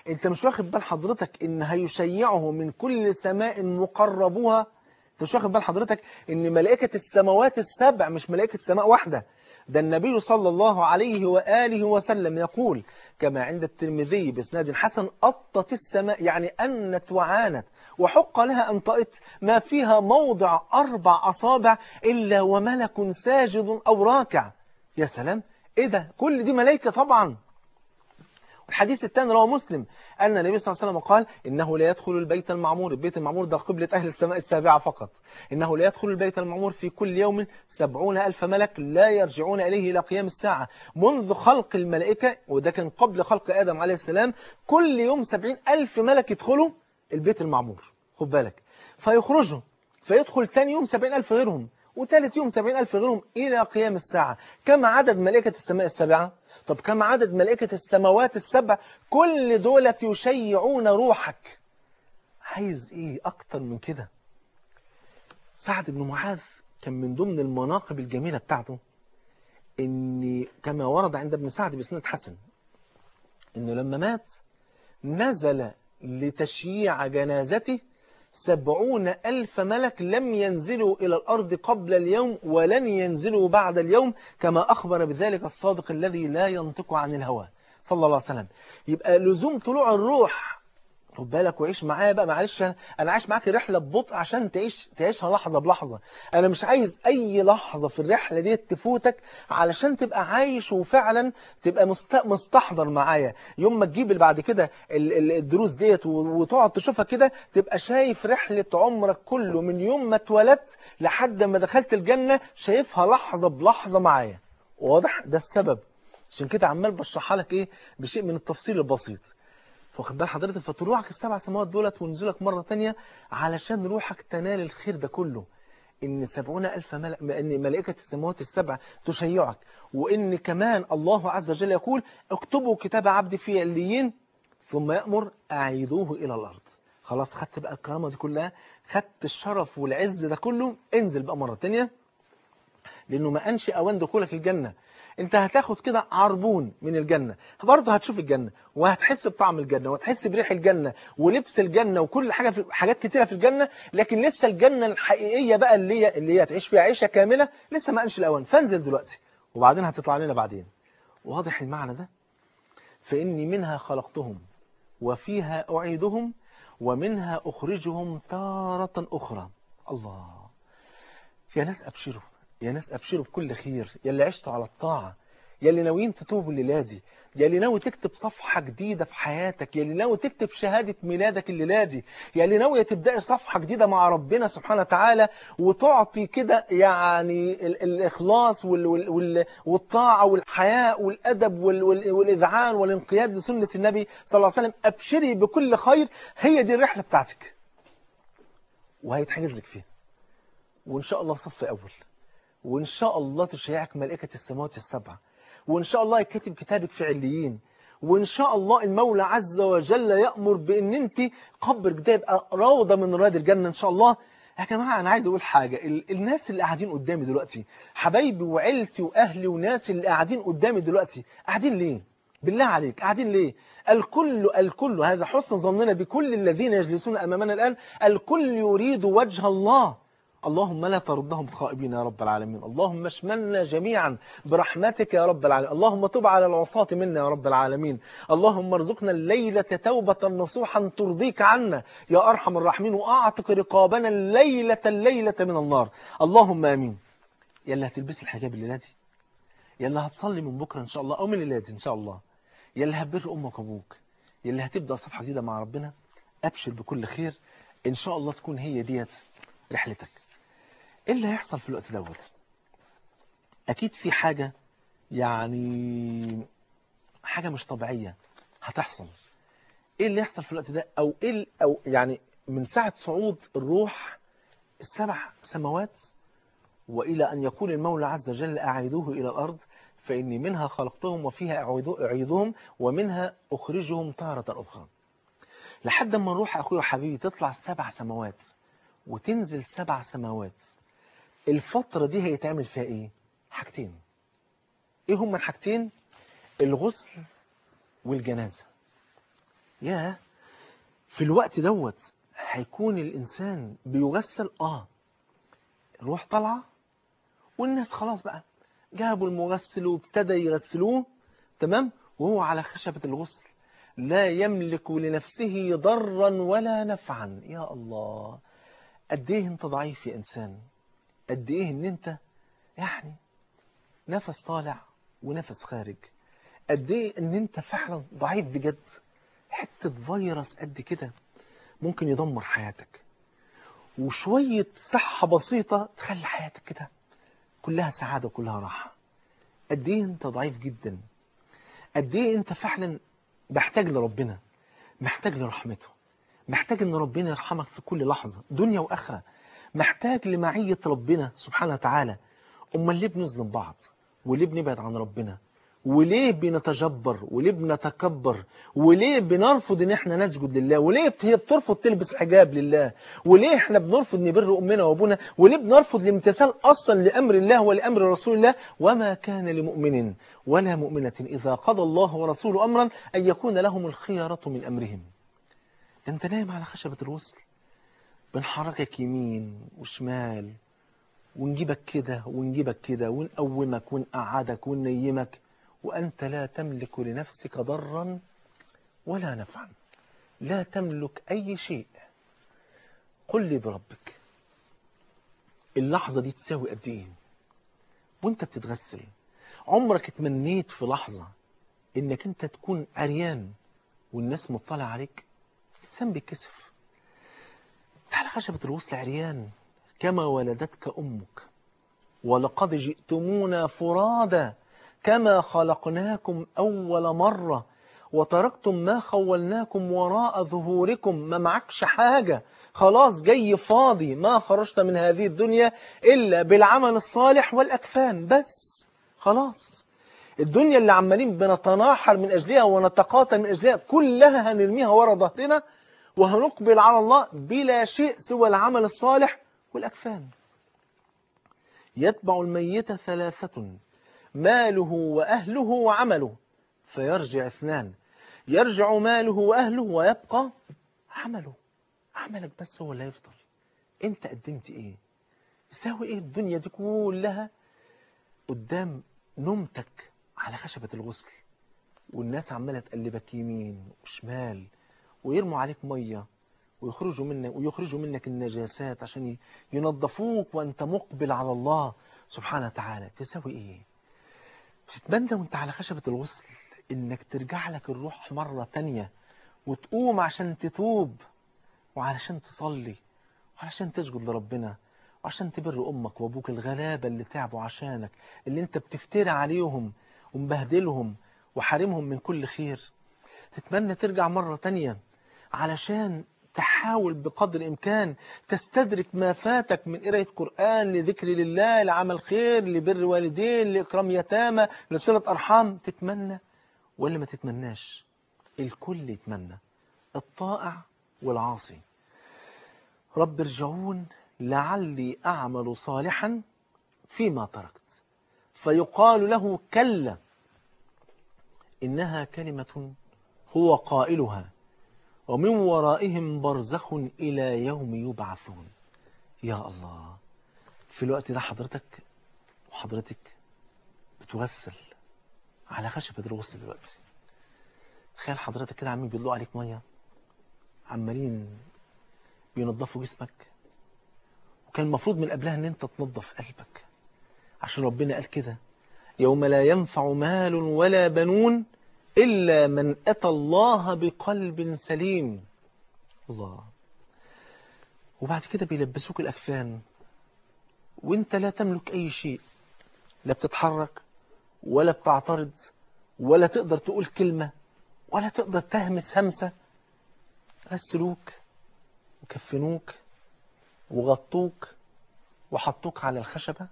انت مش واخد بال حضرتك ان هيشيعه من كل سماء مقربوها؟ انت مش واخد بال حضرتك ان ملائكة السماوات السبع مش ملائكة سماء واحدة؟ ده النبي صلى الله عليه وآله وسلم يقول كما عند الترمذي بإسناد حسن: أطت السماء، يعني أنت وعانت وحق لها أن طئت، ما فيها موضع أربع أصابع إلا وملك ساجد أو راكع. يا سلام، إيه ده؟ كل دي ملائكة طبعا. الحديث الثاني رواه مسلم أن النبي صلى الله عليه وسلم قال: إنه لا يدخل البيت المعمور، البيت المعمور ده قبلة أهل السماء السابعة فقط، إنه لا يدخل البيت المعمور في كل يوم سبعون ألف ملك لا يرجعون إليه إلى قيام الساعة منذ خلق الملائكة، وده كان قبل خلق آدم عليه السلام. كل يوم سبعين ألف ملك يدخلوا البيت المعمور، خد بالك، فيخرجوا، فيدخل ثاني يوم سبعين ألف غيرهم، وثالث يوم سبعين ألف غيرهم إلى قيام الساعة. كم عدد ملائكة السماء السابعة؟ طب كم عدد ملائكة السماوات السبع؟ كل دولة يشيعون روحك. عايز إيه أكتر من كده؟ سعد بن معاذ كان من ضمن المناقب الجميلة بتاعته إن كما ورد عند ابن سعد بسند حسن إنه لما مات نزل لتشييع جنازته سبعون ألف ملك لم ينزلوا إلى الأرض قبل اليوم ولن ينزلوا بعد اليوم، كما أخبر بذلك الصادق الذي لا ينطق عن الهوى صلى الله عليه وسلم. يبقى لزوم طلوع الروح، خد بالك وعيش معايا بقى، معلش انا عايش معاك رحله ببطء عشان تعيش تعيشها لحظه بلحظه. انا مش عايز اي لحظه في الرحله دي تفوتك علشان تبقى عايش وفعلا تبقى مستحضر معايا. يوم ما تجيب اللي بعد كده الدروس ديت وتقعد تشوفها كده تبقى شايف رحله عمرك كله من يوم ما اتولدت لحد ما دخلت الجنه، شايفها لحظه بلحظه معايا. واضح؟ ده السبب، عشان كده عمال بشرحها لك ايه بشيء من التفصيل البسيط. فواخد بال حضرتك؟ فطلوعك السبع سماوات دولت ونزولك مرة تانية علشان روحك تنال الخير ده كله، إن سبعون ألف ملك، إن ملائكة السماوات السبع تشيعك، وإن كمان الله عز وجل يقول: اكتبوا كتاب عبدي في عليين ثم يأمر أعيدوه إلى الأرض. خلاص خدت بقى الكرامة دي كلها، خدت الشرف والعز ده كله، انزل بقى مرة تانية، لأنه ما أنشئ أوان دخولك الجنة. انت هتاخد كده عربون من الجنة، برضه هتشوف الجنة وهتحس بطعم الجنة وهتحس بريح الجنة ولبس الجنة وكل حاجة في حاجات كتيرة في الجنة، لكن لسه الجنة الحقيقية بقى اللي هي اللي هي تعيش فيها عيشة كاملة لسه ما أنش الأوان. فانزل دلوقتي وبعدين هتطلع لنا بعدين. واضح المعنى ده؟ فإني منها خلقتهم وفيها أعيدهم ومنها أخرجهم تارة أخرى. الله، يا ناس أبشروا، يا ناس أبشروا بكل خير، يا اللي عشتوا على الطاعة، يا اللي ناويين تتوبوا الليلة دي، يا اللي ناوي تكتب صفحة جديدة في حياتك، يا اللي ناوي تكتب شهادة ميلادك الليلة دي، يا اللي ناوي تبدأ صفحة جديدة مع ربنا سبحانه وتعالى وتعطي كده يعني ال الإخلاص وال وال والطاعة والحياء والأدب وال وال والإذعان والانقياد لسنة النبي صلى الله عليه وسلم. أبشري بكل خير، هي دي الرحلة بتاعتك وهيتحجز لك فيها، وإن شاء الله صف أول، وإن شاء الله تشيعك ملائكة السماوات السبعة، وإن شاء الله يكتب كتابك في عليين، وإن شاء الله المولى عز وجل يأمر بأن أنت قبرك ده يبقى روضة من رواد الجنة إن شاء الله. يا جماعة أنا عايز أقول حاجة، ال الناس اللي قاعدين قدامي دلوقتي، حبايبي وعيلتي وأهلي وناس اللي قاعدين قدامي دلوقتي، قاعدين ليه؟ بالله عليك قاعدين ليه؟ الكل الكل هذا حسن ظننا بكل الذين يجلسون أمامنا الآن، الكل يريد وجه الله. اللهم لا تردهم خائبين يا رب العالمين، اللهم اشملنا جميعا برحمتك يا رب العالمين، اللهم تب على العصاة منا يا رب العالمين، اللهم ارزقنا الليلة توبة نصوحا ترضيك عنا يا أرحم الراحمين، وأعتق رقابنا الليلة الليلة من النار، اللهم آمين. يلا هتلبس الحجاب الليلة دي، يلا هتصلي من بكرة إن شاء الله أو من الليلة دي إن شاء الله، يلا هتبر أمك وأبوك، يلا هتبدأ صفحة جديدة مع ربنا، أبشر بكل خير إن شاء الله تكون هي ديت رحلتك. ايه اللي هيحصل في الوقت دوت؟ اكيد في حاجة، يعني حاجة مش طبيعية هتحصل. ايه اللي يحصل في الوقت ده؟ او ايه او يعني من ساعة صعود الروح السبع سماوات والى ان يقول المولى عز وجل اعيدوه الى الارض فاني منها خلقتهم وفيها اعيدهم ومنها اخرجهم تارة اخرى، لحد ما نروح اخويا وحبيبي تطلع السبع سماوات وتنزل سبع سماوات. الفترة دي هيتعمل فيها ايه؟ حاجتين. ايه هما الحاجتين؟ الغسل والجنازة. ياه، في الوقت دوت هيكون الإنسان بيغسل، آه الروح طالعة، والناس خلاص بقى جابوا المغسل وابتدى يغسلوه، تمام، وهو على خشبة الغسل لا يملك لنفسه ضرا ولا نفعا. يا الله، قد ايه انت ضعيف يا إنسان، قد ايه ان انت يعني نفس طالع ونفس خارج، قد ايه ان انت فعلا ضعيف بجد. حتة فيروس قد كده ممكن يدمر حياتك، وشوية صحة بسيطة تخلي حياتك كده كلها سعادة وكلها راحة. قد ايه انت ضعيف جدا، قد ايه انت فعلا محتاج لربنا، محتاج لرحمته، محتاج ان ربنا يرحمك في كل لحظة دنيا واخرة، محتاج لمعية ربنا سبحانه وتعالى. امال ليه بنظلم بعض؟ وليه بنبعد عن ربنا؟ وليه بنتجبر؟ وليه بنتكبر؟ وليه بنرفض ان احنا نسجد لله؟ وليه هي بترفض تلبس حجاب لله؟ وليه احنا بنرفض نبر امنا وابونا؟ وليه بنرفض الامتثال اصلا لامر الله ولامر رسول الله؟ وما كان لمؤمن ولا مؤمنة اذا قضى الله ورسوله امرا ان يكون لهم الخيرة من امرهم. ده انت نايم على خشبة الوصل، بنحركك يمين وشمال، ونجيبك كده ونجيبك كده، ونقومك ونقعدك وننيمك، وأنت لا تملك لنفسك ضرا ولا نفعا، لا تملك أي شيء. قل لي بربك، اللحظة دي تساوي قد إيه؟ وانت بتتغسل عمرك اتمنيت في لحظة إنك انت تكون عريان والناس مطلع عليك؟ الإنسان بيتكسف. تعالى خشبة الوصل عريان كما ولدتك أمك، ولقد جئتمونا فرادا كما خلقناكم أول مرة، وتركتم ما خولناكم وراء ظهوركم. ما معكش حاجة، خلاص جاي فاضي، ما خرجت من هذه الدنيا إلا بالعمل الصالح والأكفان بس. خلاص الدنيا اللي عمالين بنتناحر من أجلها ونتقاتل من أجلها كلها هنرميها ورا ظهرنا، وهنقبل على الله بلا شيء سوى العمل الصالح والأكفان. يتبع الميت ثلاثة: ماله وأهله وعمله، فيرجع اثنان: يرجع ماله وأهله ويبقى عمله. عملك بس هو اللي هيفضل. انت قدمت ايه؟ يساوي ايه الدنيا دي كلها قدام نومتك على خشبة الغسل، والناس عمالة تقلبك يمين وشمال، ويرموا عليك مية، ويخرجوا منك ويخرجوا منك النجاسات عشان ينظفوك وانت مقبل على الله سبحانه وتعالى. تساوي ايه؟ بتتمنى وانت على خشبة الغسل انك ترجع لك الروح مرة تانية، وتقوم عشان تتوب، وعلشان تصلي، وعلشان تسجد لربنا، وعشان تبر امك وابوك الغلابة اللي تعبوا عشانك، اللي انت بتفتري عليهم ومبهدلهم وحارمهم من كل خير. تتمنى ترجع مرة تانية علشان تحاول بقدر الإمكان تستدرك ما فاتك من قراءة قرآن، لذكر لله، لعمل خير، لبر والدين، لإكرام يتامى، لصلة أرحام. تتمنى ولا ما تتمناش؟ الكل يتمنى، الطائع والعاصي. رب ارجعون لعلي أعمل صالحا فيما تركت، فيقال له كلا إنها كلمة هو قائلها ومن ورائهم برزخ إلى يوم يبعثون. يا الله، في الوقت ده حضرتك وحضرتك بتغسل على خشبة الغسل دلوقتي. تخيل حضرتك كده عمالين بيطلقوا عليك مية، عمالين بينظفوا جسمك، وكان المفروض من قبلها ان انت تنظف قلبك، عشان ربنا قال كده: يوم لا ينفع مال ولا بنون إلا من أتى الله بقلب سليم. الله. وبعد كده بيلبسوك الأكفان وانت لا تملك أي شيء، لا بتتحرك ولا بتعترض ولا تقدر تقول كلمة ولا تقدر تهمس همسة. غسلوك وكفنوك وغطوك وحطوك على الخشبة،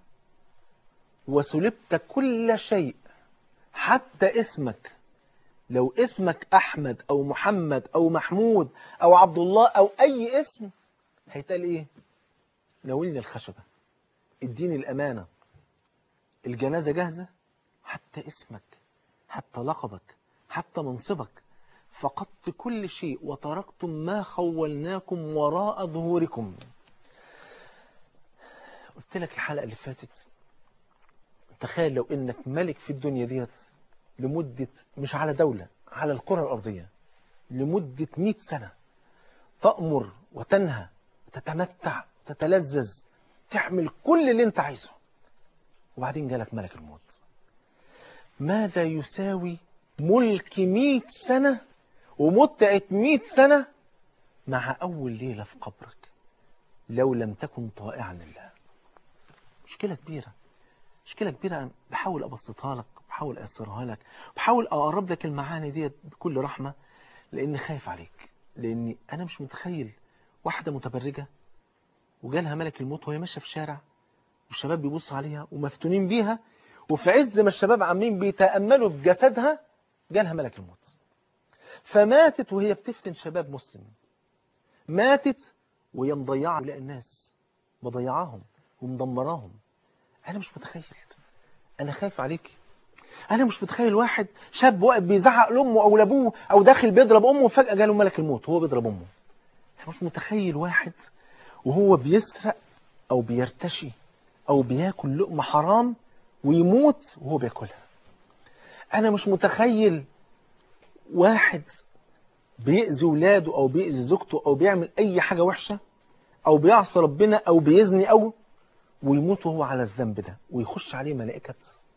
وسلبت كل شيء حتى اسمك. لو اسمك أحمد أو محمد أو محمود أو عبد الله أو أي اسم، هيتقال إيه؟ ناولني الخشبة، اديني الأمانة، الجنازة جاهزة. حتى اسمك، حتى لقبك، حتى منصبك فقدت كل شيء وتركتم ما خولناكم وراء ظهوركم. قلت لك الحلقة اللي فاتت، تخيل لو انك ملك في الدنيا ديت لمدة، مش على دولة، على الكرة الأرضية، لمدة مئة سنة، تأمر وتنهى وتتمتع وتتلذذ، تعمل كل اللي انت عايزه، وبعدين جالك ملك الموت. ماذا يساوي ملك مئة سنة ومتعة مئة سنة مع أول ليلة في قبرك لو لم تكن طائعا لله؟ مشكلة كبيرة، مشكلة كبيرة. أنا بحاول أبسطها لك، بحاول أسرها لك، بحاول أقرب لك المعاني ديت بكل رحمة، لأني خايف عليك، لأني أنا مش متخيل واحدة متبرجة وجالها ملك الموت وهي ماشية في شارع والشباب بيبصوا عليها ومفتونين بيها، وفي عز ما الشباب عاملين بيتأملوا في جسدها جالها ملك الموت، فماتت وهي بتفتن شباب مسلم، ماتت وهي مضيعة هؤلاء الناس، مضيعاهم ومدمراهم. أنا مش متخيل، أنا خايف عليك. أنا مش متخيل واحد شاب واقف بيزعق لأمه أو لأبوه أو داخل بيضرب أمه وفجأة جاله ملك الموت وهو بيضرب أمه. أنا مش متخيل واحد وهو بيسرق أو بيرتشي أو بياكل لقمة حرام ويموت وهو بياكلها. أنا مش متخيل واحد بيأذي ولاده أو بيأذي زوجته أو بيعمل أي حاجة وحشة أو بيعصي ربنا أو بيزني أو ويموت وهو على الذنب ده ويخش عليه ملائكة.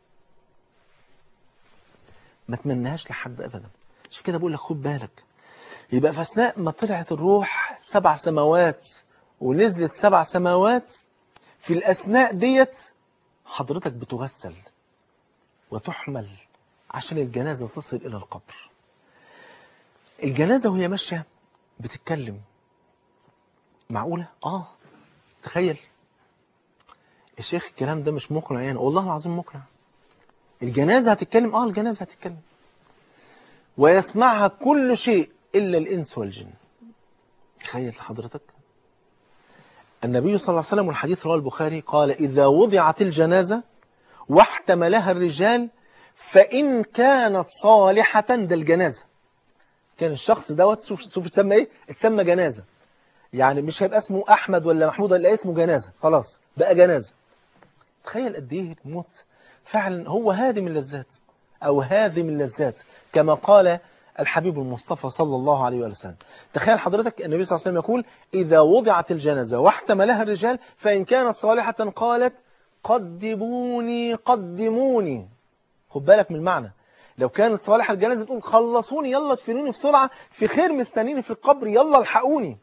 ما تمنهاش لحد أبدا. عشان كده بقول لك خد بالك. يبقى في أثناء ما طلعت الروح سبع سماوات ونزلت سبع سماوات، في الأثناء ديت حضرتك بتغسل وتحمل عشان الجنازة تصل إلى القبر. الجنازة وهي ماشية بتتكلم. معقولة؟ آه تخيل يا شيخ، الكلام ده مش مقنع يعني، والله العظيم مقنع. الجنازة هتتكلم، آه الجنازة هتتكلم ويسمعها كل شيء إلا الإنس والجن. تخيل حضرتك. النبي صلى الله عليه وسلم والحديث رواه البخاري قال: إذا وضعت الجنازة واحتملها الرجال فإن كانت صالحة، ده الجنازة كان الشخص دوت شوف شوف تسمى إيه؟ تسمى جنازة. يعني مش هيبقى اسمه أحمد ولا محمود ولا اسمه جنازة، خلاص بقى جنازة. تخيل قد إيه الموت فعلا هو هادم اللذات أو هاذم اللذات كما قال الحبيب المصطفى صلى الله عليه وسلم. تخيل حضرتك النبي صلى الله عليه وسلم يقول: إذا وضعت الجنازة واحتملها الرجال فإن كانت صالحة قالت قدموني قدموني. خد بالك من المعنى. لو كانت صالحة الجنازة تقول خلصوني، يلا ادفنوني بسرعة، في خير مستنيني في القبر، يلا الحقوني.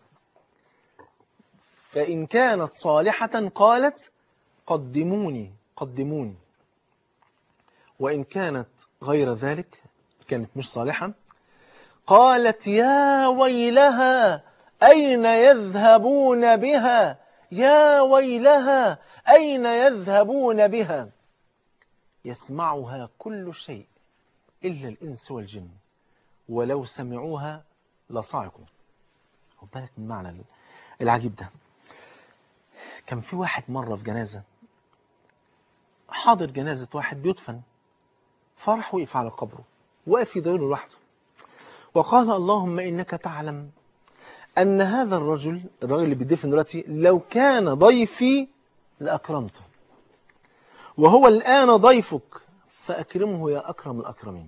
فإن كانت صالحة قالت قدموني قدموني. وإن كانت غير ذلك، كانت مش صالحة، قالت يا ويلها أين يذهبون بها، يا ويلها أين يذهبون بها. يسمعها كل شيء إلا الإنس والجن ولو سمعوها لصعقوا. خد بالك من المعنى العجيب ده. كان في واحد مرة في جنازة، حاضر جنازة واحد بيدفن، فرح وقف على قبره، وقف يدعو له لوحده وقال: اللهم إنك تعلم أن هذا الرجل الرجل اللي بيدفن دلوقتي لو كان ضيفي لأكرمته، وهو الآن ضيفك فأكرمه يا أكرم الأكرمين.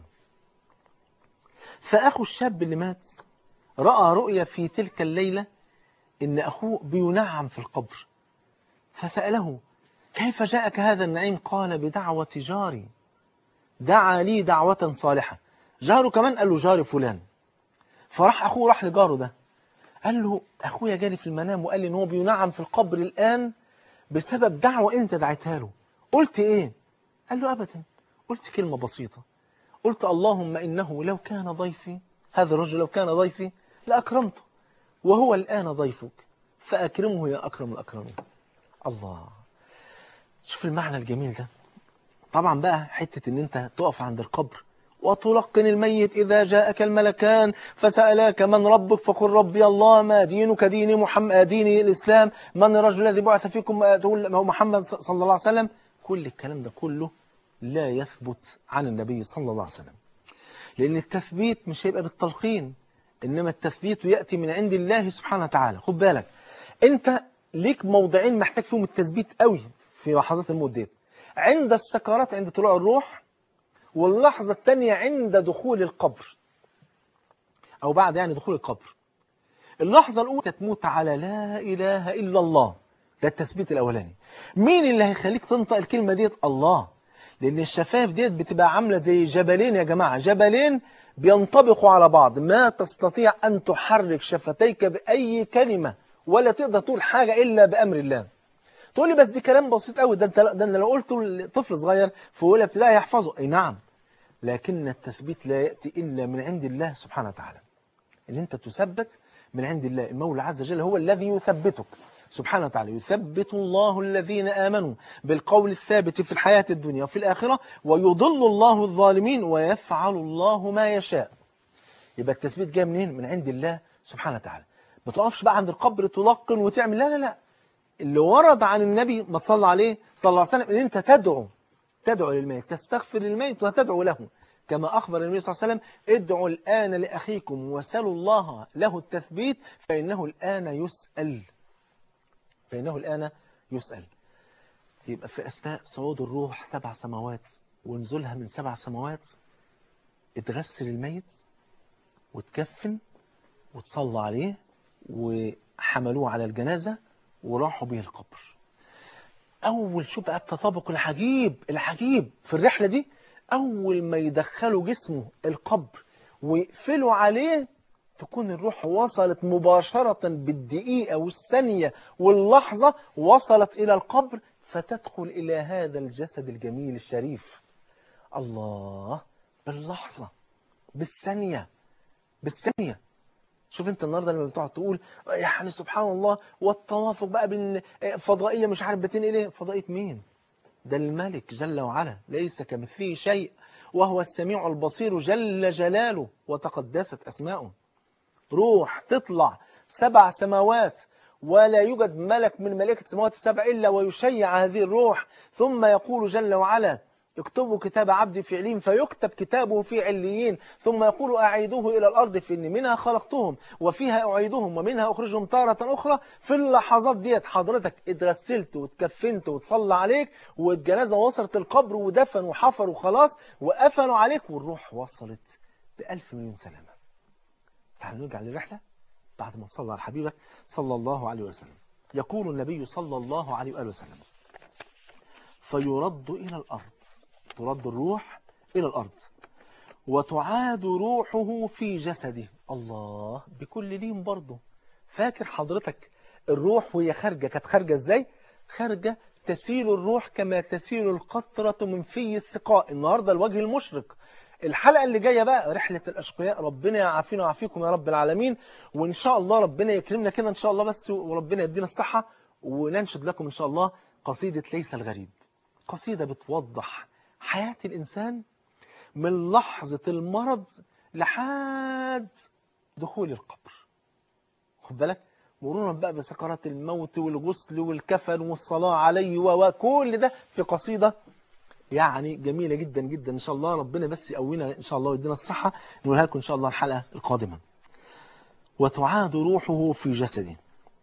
فأخو الشاب اللي مات رأى رؤيا في تلك الليلة إن أخوه بينعم في القبر، فسأله: كيف جاءك هذا النعيم؟ قال: بدعوة جاري، دعا لي دعوة صالحة. جاره كمان قال له: جاري فلان. فراح أخوه راح لجاره ده قال له: أخويا جالي في المنام وقال لي إن هو بينعم في القبر الآن بسبب دعوة أنت دعيتها له. قلت إيه؟ قال له: أبدا، قلت كلمة بسيطة، قلت اللهم إنه لو كان ضيفي، هذا الرجل لو كان ضيفي لأكرمته، وهو الآن ضيفك فأكرمه يا أكرم الأكرمين. الله، شوف المعنى الجميل ده. طبعا بقى حتة إن أنت تقف عند القبر وتلقن الميت إذا جاءك الملكان فسألاك من ربك فقل ربي الله، ما دينك ديني محمد ديني الإسلام، من الرجل الذي بعث فيكم تقول محمد صلى الله عليه وسلم. كل الكلام ده كله لا يثبت عن النبي صلى الله عليه وسلم، لأن التثبيت مش هيبقى بالتلقين، إنما التثبيت يأتي من عند الله سبحانه وتعالى. خد بالك أنت ليك موضعين محتاج فيهم التثبيت قوي في لحظات الموت ديت، عند السكرات عند طلوع الروح، واللحظة الثانية عند دخول القبر أو بعد يعني دخول القبر. اللحظة الأولى تموت على لا إله إلا الله، ده التثبيت الأولاني. مين اللي هيخليك تنطق الكلمة ديت؟ الله. لأن الشفايف ديت بتبقى عاملة زي جبلين يا جماعة، جبلين بينطبقوا على بعض، ما تستطيع أن تحرك شفتيك بأي كلمة ولا تقدر تقول حاجة إلا بأمر الله. تقول لي بس دي كلام بسيط قوي، ده انت ده انا لو قلته لطفل صغير في اولى ابتدائي يحفظه. اي نعم، لكن التثبيت لا يأتي إلا من عند الله سبحانه وتعالى. ان انت تثبت من عند الله، المولى عز وجل هو الذي يثبتك سبحانه وتعالى. يثبت الله الذين آمنوا بالقول الثابت في الحياة الدنيا وفي الآخرة، ويضل الله الظالمين ويفعل الله ما يشاء. يبقى التثبيت جاي منين؟ من عند الله سبحانه وتعالى. ما تقفش بقى عند القبر تلقن وتعمل، لا لا لا. اللي ورد عن النبي ما تصلى عليه صلى الله عليه وسلم ان انت تدعو تدعو للميت، تستغفر للميت وتدعو له، كما أخبر النبي صلى الله عليه وسلم: ادعوا الآن لأخيكم وسلوا الله له التثبيت فإنه الآن يسأل فإنه الآن يسأل. يبقى في أثناء صعود الروح سبع سماوات ونزولها من سبع سماوات، اتغسل الميت وتكفن وتصلى عليه وحملوه على الجنازة وراحوا به القبر. أول شوف بقى التطابق العجيب العجيب في الرحلة دي، أول ما يدخلوا جسمه القبر ويقفلوا عليه، تكون الروح وصلت مباشرة بالدقيقة والثانية واللحظة، وصلت إلى القبر فتدخل إلى هذا الجسد الجميل الشريف. الله، باللحظة، بالثانية بالثانية. شوف انت النهارده لما بتقعد تقول يعني سبحان الله والتوافق بقى بين فضائية مش عارف بتنقل ايه، فضائية مين؟ ده الملك جل وعلا ليس كمثله شيء وهو السميع البصير جل جلاله وتقدست أسماؤه. روح تطلع سبع سماوات ولا يوجد ملك من ملائكة السماوات السبع إلا ويشيع هذه الروح، ثم يقول جل وعلا: اكتبوا كتاب عبدي في عليين، فيكتب كتابه في عليين، ثم يقول أعيدوه إلى الأرض فإني منها خلقتهم وفيها أعيدهم ومنها أخرجهم تارة أخرى. في اللحظات ديت حضرتك اتغسلت واتكفنت وتصلى عليك والجنازة وصلت القبر ودفن وحفر وخلاص وقفلوا عليك والروح وصلت بألف مليون سلامة. تعالوا نرجع للرحلة بعد ما تصلى على حبيبك صلى الله عليه وسلم. يقول النبي صلى الله عليه وآله وسلم: فيرد إلى الأرض، ترد الروح إلى الأرض وتعاد روحه في جسده. الله، بكل لين برضه. فاكر حضرتك الروح وهي خارجة كانت خارجة إزاي؟ خارجة تسيل الروح كما تسيل القطرة من في السقاء. النهاردة الوجه المشرق. الحلقة اللي جاية بقى رحلة الأشقياء، ربنا يعافينا ويعافيكم يا رب العالمين، وإن شاء الله ربنا يكرمنا كده إن شاء الله بس، وربنا يدينا الصحة، وننشد لكم إن شاء الله قصيدة ليس الغريب. قصيدة بتوضح حياة الإنسان من لحظة المرض لحد دخول القبر. خد بالك، مرورا بقى بسكرات الموت والغسل والكفن والصلاة عليه وكل ده في قصيدة يعني جميلة جدا جدا. إن شاء الله ربنا بس يقوينا إن شاء الله ويدينا الصحة، نقولها لكم إن شاء الله الحلقة القادمة. وتعاد روحه في جسده.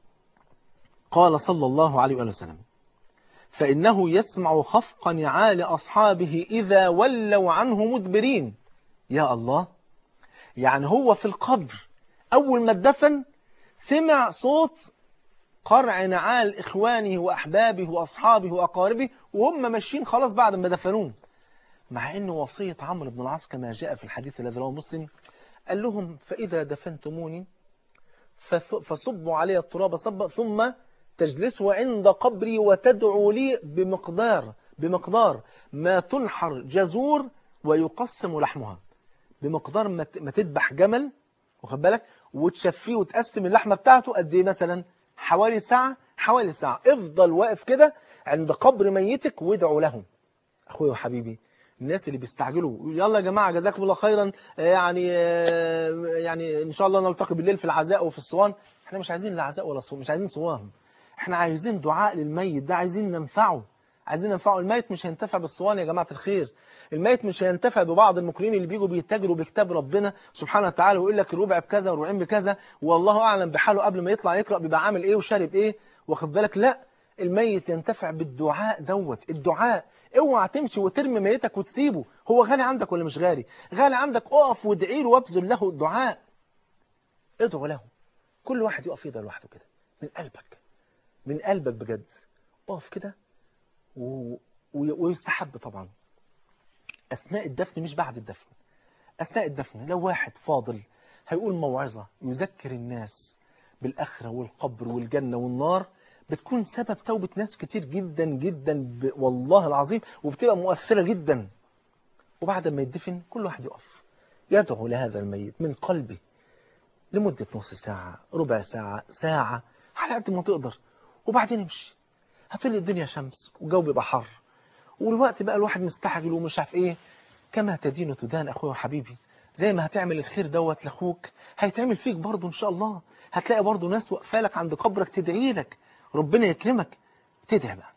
قال صلى الله عليه وسلم: فإنه يسمع خفق نعال أصحابه إذا ولوا عنه مدبرين. يا الله، يعني هو في القبر أول ما اتدفن سمع صوت قرع نعال إخوانه وأحبابه وأصحابه وأقاربه وهم ماشيين خلاص بعد ما دفنوه. مع أنه وصية عمرو بن العاص كما جاء في الحديث الذي رواه مسلم، قال لهم: فإذا دفنتموني فصبوا علي التراب صبا ثم تجلسوا عند قبري وتدعوا لي بمقدار بمقدار ما تنحر جزور ويقسم لحمها. بمقدار ما تذبح جمل، واخد بالك، وتشفيه وتقسم اللحمة بتاعته قد ايه؟ مثلا حوالي ساعة حوالي ساعة افضل واقف كده عند قبر ميتك وادعوا لهم. أخوي وحبيبي، الناس اللي بيستعجلوا يلا يا جماعة جزاكم الله خيرا، يعني يعني إن شاء الله نلتقي بالليل في العزاء وفي الصوان. احنا مش عايزين العزاء ولا الصوان، مش عايزين صوان، احنا عايزين دعاء للميت ده، عايزين ننفعه، عايزين ننفعه. الميت مش هينتفع بالصوان يا جماعة الخير، الميت مش هينتفع ببعض المقرين اللي بيجوا بيتاجروا بكتاب ربنا سبحانه وتعالى ويقول لك الربع بكذا والربعين بكذا، والله أعلم بحاله قبل ما يطلع يقرأ بيبقى عامل إيه وشارب إيه، واخد بالك. لا، الميت ينتفع بالدعاء دوت، الدعاء. اوعى تمشي وترمي ميتك وتسيبه، هو غالي عندك ولا مش غالي؟ غالي عندك، اقف وادعي له وابذل له الدعاء، ادعو له. كل واحد يقف يدعي لوحده كده من قلبك، من قلبك بجد، اقف كده و... و... ويستحب طبعا أثناء الدفن مش بعد الدفن. أثناء الدفن لو واحد فاضل هيقول موعظة يذكر الناس بالآخرة والقبر والجنة والنار، بتكون سبب توبة ناس كتير جدا جدا ب... والله العظيم، وبتبقى مؤثرة جدا. وبعد ما يدفن كل واحد يقف يدعو لهذا الميت من قلبه لمدة نص ساعة، ربع ساعة، ساعة، على قد ما تقدر، وبعدين امشي. هتقولي الدنيا شمس والجو بيبقى حر والوقت بقى الواحد مستعجل ومش عارف ايه. كما تدين تدان اخويا وحبيبي، زي ما هتعمل الخير دوت لاخوك هيتعمل فيك برضه ان شاء الله. هتلاقي برضه ناس واقفه لك عند قبرك تدعي لك، ربنا يكرمك، تدعي بقى.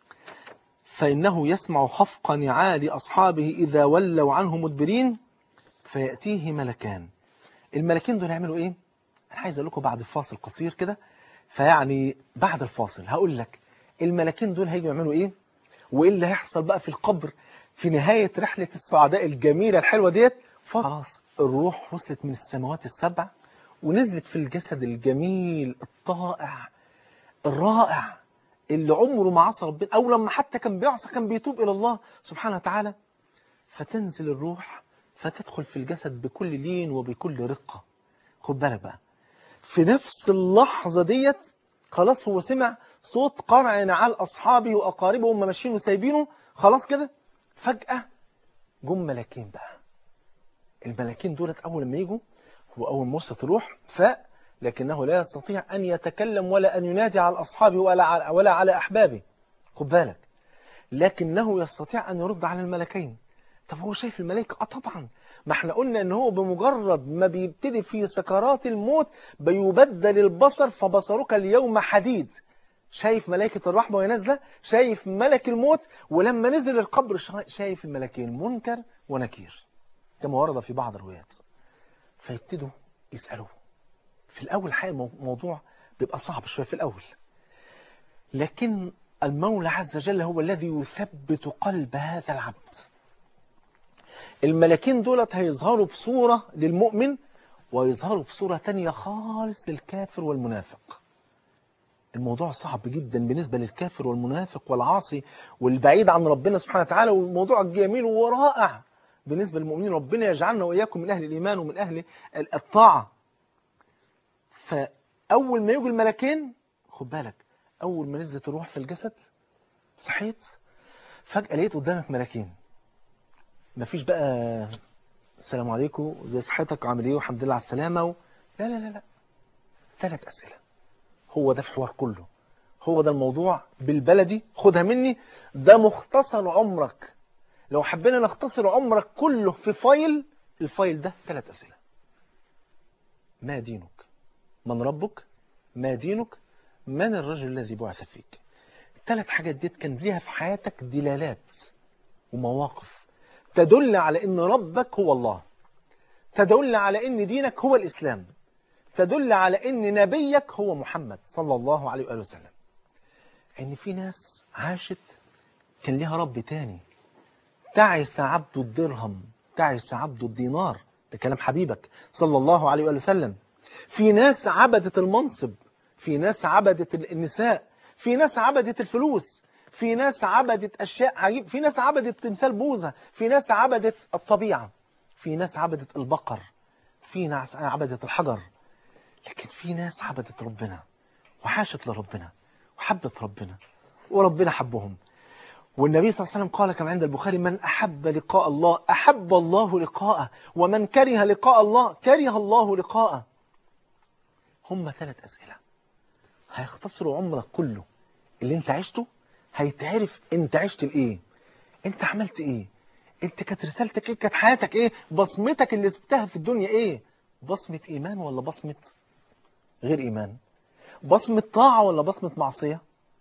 فإنه يسمع خفق نعال أصحابه إذا ولوا عنه مدبرين فيأتيه ملكان. الملكين دول يعملوا إيه؟ أنا عايز أقول لكم بعد الفاصل قصير كده، فيعني بعد الفاصل هقول لك الملكين دول هيجوا يعملوا إيه، وإيه اللي هيحصل بقى في القبر في نهاية رحلة السعداء الجميلة الحلوة ديت. خلاص الروح وصلت من السماوات السبع ونزلت في الجسد الجميل الطائع الرائع اللي عمره ما عصى ربنا، أو لما حتى كان بيعصى كان بيتوب إلى الله سبحانه وتعالى. فتنزل الروح فتدخل في الجسد بكل لين وبكل رقة. خد بالك بقى، في نفس اللحظة ديت خلاص هو سمع صوت قرع نعال أصحابه وأقاربه وهم ماشيين وسايبينه، خلاص كده فجأة جم ملاكين بقى. الملاكين دولت أول ما يجوا هو أول ما وصلت الروح فاق، لكنه لا يستطيع أن يتكلم ولا أن ينادي على أصحابه ولا على, ولا على أحبابه. خد بالك، لكنه يستطيع أن يرد على الملكين. طب هو شايف الملائكة؟ آه طبعا، ما احنا قلنا ان هو بمجرد ما بيبتدي في سكرات الموت بيبدل البصر، فبصرك اليوم حديد. شايف ملائكة الرحمة وهي نازلة، شايف ملك الموت، ولما نزل القبر شايف الملكين منكر ونكير كما ورد في بعض الروايات. فيبتدوا يسألوه. في الأول حقيقة الموضوع بيبقى صعب شوية في الأول، لكن المولى عز وجل هو الذي يثبت قلب هذا العبد. الملكين دولت هيظهروا بصورة للمؤمن ويظهروا بصورة تانية خالص للكافر والمنافق. الموضوع صعب جدا بالنسبة للكافر والمنافق والعاصي والبعيد عن ربنا سبحانه وتعالى، والموضوع جميل ورائع بالنسبة للمؤمنين. ربنا يجعلنا وإياكم من أهل الإيمان ومن أهل الطاعة. فأول ما يجوا الملكين، خد بالك، أول ما نزلت الروح في الجسد صحيت فجأة لقيت قدامك ملكين. مفيش بقى السلام عليكم زي صحتك عامل ايه والحمد لله على السلامة و... لا لا لا لا ثلاث أسئلة. هو ده الحوار كله، هو ده الموضوع بالبلدي، خدها مني، ده مختصر عمرك. لو حبينا نختصر عمرك كله في فايل، الفايل ده ثلاث أسئلة. ما دينك؟ من ربك؟ ما دينك؟ من الرجل الذي بعث فيك؟ الثلاث حاجات ديت كان ليها في حياتك دلالات ومواقف تدل على ان ربك هو الله، تدل على ان دينك هو الإسلام، تدل على ان نبيك هو محمد صلى الله عليه وآله وسلم. ان في ناس عاشت كان ليها رب تاني. تعس عبد الدرهم، تعس عبد الدينار، ده كلام حبيبك صلى الله عليه وآله وسلم. في ناس عبدت المنصب، في ناس عبدت النساء، في ناس عبدت الفلوس، في ناس عبدت أشياء عجيب، في ناس عبدت تمثال بوذا، في ناس عبدت الطبيعة، في ناس عبدت البقر، في ناس عبدت الحجر، لكن في ناس عبدت ربنا وحاشت لربنا وحبت ربنا وربنا حبهم. والنبي صلى الله عليه وسلم قال كما عند البخاري: من أحب لقاء الله أحب الله لقاءه، ومن كره لقاء الله كره الله لقاءه. هم ثلاث أسئلة هيختصروا عمرك كله اللي انت عشته. هيتعرف انت عشت لإيه، انت عملت ايه، انت كانت رسالتك ايه، كانت حياتك ايه، بصمتك اللي سبتها في الدنيا ايه، بصمة ايمان ولا بصمة غير ايمان، بصمة طاعة ولا بصمة معصية،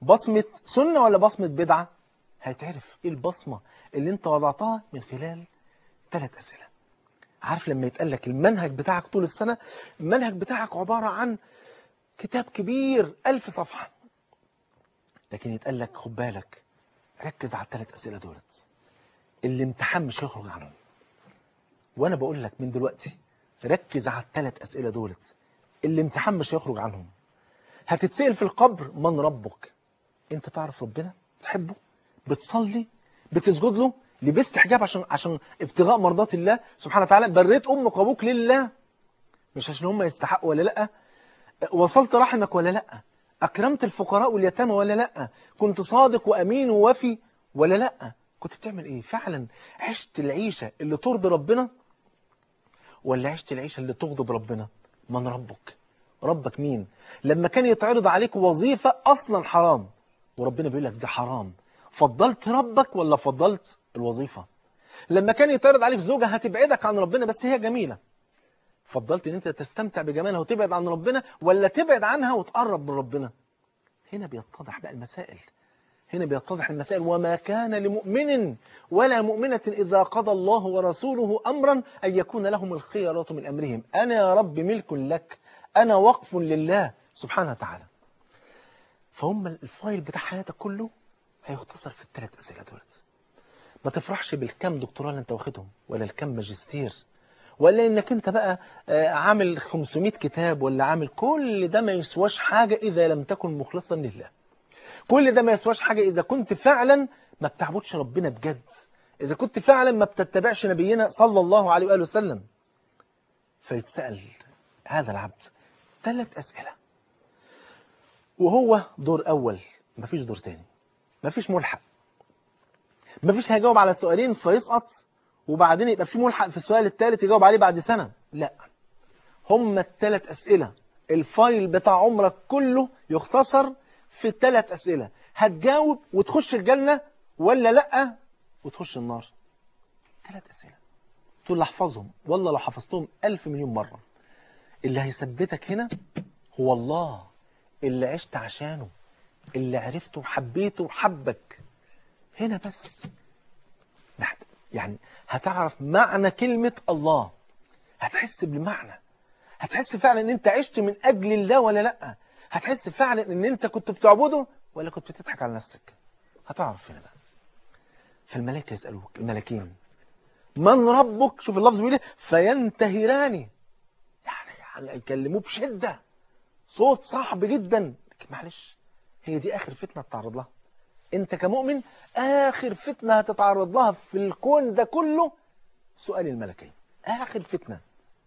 بصمة سنة ولا بصمة بدعة؟ هيتعرف ايه البصمة اللي انت وضعتها من خلال ثلاث أسئلة. عارف لما يتقال لك المنهج بتاعك طول السنة، المنهج بتاعك عبارة عن كتاب كبير ألف صفحة، لكن يتقال لك خد بالك ركز على الثلاث أسئلة دولت، الامتحان مش هيخرج عنهم. وأنا بقول لك من دلوقتي ركز على الثلاث أسئلة دولت، الامتحان مش هيخرج عنهم. هتتسأل في القبر من ربك؟ أنت تعرف ربنا؟ تحبه؟ بتصلي؟ بتسجد له؟ لبست حجاب عشان عشان ابتغاء مرضات الله سبحانه وتعالى؟ بريت أمك وأبوك لله مش عشان هم يستحقوا ولا لأ؟ وصلت رحمك ولا لأ؟ أكرمت الفقراء واليتامى ولا لأ؟ كنت صادق وأمين ووفي ولا لأ؟ كنت بتعمل إيه؟ فعلا عشت العيشة اللي ترضي ربنا ولا عشت العيشة اللي تغضب ربنا؟ من ربك؟ ربك مين؟ لما كان يتعرض عليك وظيفة أصلا حرام وربنا بيقول لك دي حرام، فضلت ربك ولا فضلت الوظيفة؟ لما كان يتعرض عليك زوجة هتبعدك عن ربنا بس هي جميلة، فضلت ان انت تستمتع بجمالها وتبعد عن ربنا ولا تبعد عنها وتقرب من ربنا؟ هنا بيتضح بقى المسائل، هنا بيتضح المسائل. وما كان لمؤمن ولا مؤمنة إذا قضى الله ورسوله أمرا أن يكون لهم الخيرة من أمرهم. أنا يا رب ملك لك، أنا وقف لله سبحانه وتعالى. فهم الفايل بتاع حياتك كله هيختصر في الثلاث أسئلة دولت. ما تفرحش بالكم دكتوراه اللي انت واخدهم ولا الكم ماجستير ولا انك انت بقى عامل خمسمائة كتاب ولا عامل، كل ده ما يسواش حاجة إذا لم تكن مخلصا لله. كل ده ما يسواش حاجة إذا كنت فعلا ما بتعبدش ربنا بجد، إذا كنت فعلا ما بتتبعش نبينا صلى الله عليه وآله وسلم. فيتسأل هذا العبد ثلاث أسئلة، وهو دور أول، مفيش دور تاني، مفيش ملحق، مفيش هيجاوب على سؤالين فيسقط وبعدين يبقى في ملحق في السؤال الثالث يجاوب عليه بعد سنة. لا، هم الثلاث أسئلة، الفايل بتاع عمرك كله يختصر في الثلاث أسئلة. هتجاوب وتخش الجنة ولا لأ وتخش النار؟ ثلاث أسئلة تقول احفظهم، والله لو حفظتهم ألف مليون مرة اللي هيثبتك هنا هو الله اللي عشت عشانه، اللي عرفته وحبيته وحبك هنا بس. يعني هتعرف معنى كلمة الله، هتحس بالمعنى، هتحس فعلا ان انت عشت من اجل الله ولا لا، هتحس فعلا ان انت كنت بتعبده ولا كنت بتضحك على نفسك. هتعرف هنا بقى. فالملائكة يسألوك، الملائكين من ربك؟ شوف اللفظ بيقول ايه، فينتهران، يعني يعني يكلموه بشدة، صوت صعب جدا. لكن معلش هي دي اخر فتنة تتعرض لها انت كمؤمن، اخر فتنة هتتعرض لها في الكون ده كله سؤال الملكين، اخر فتنة.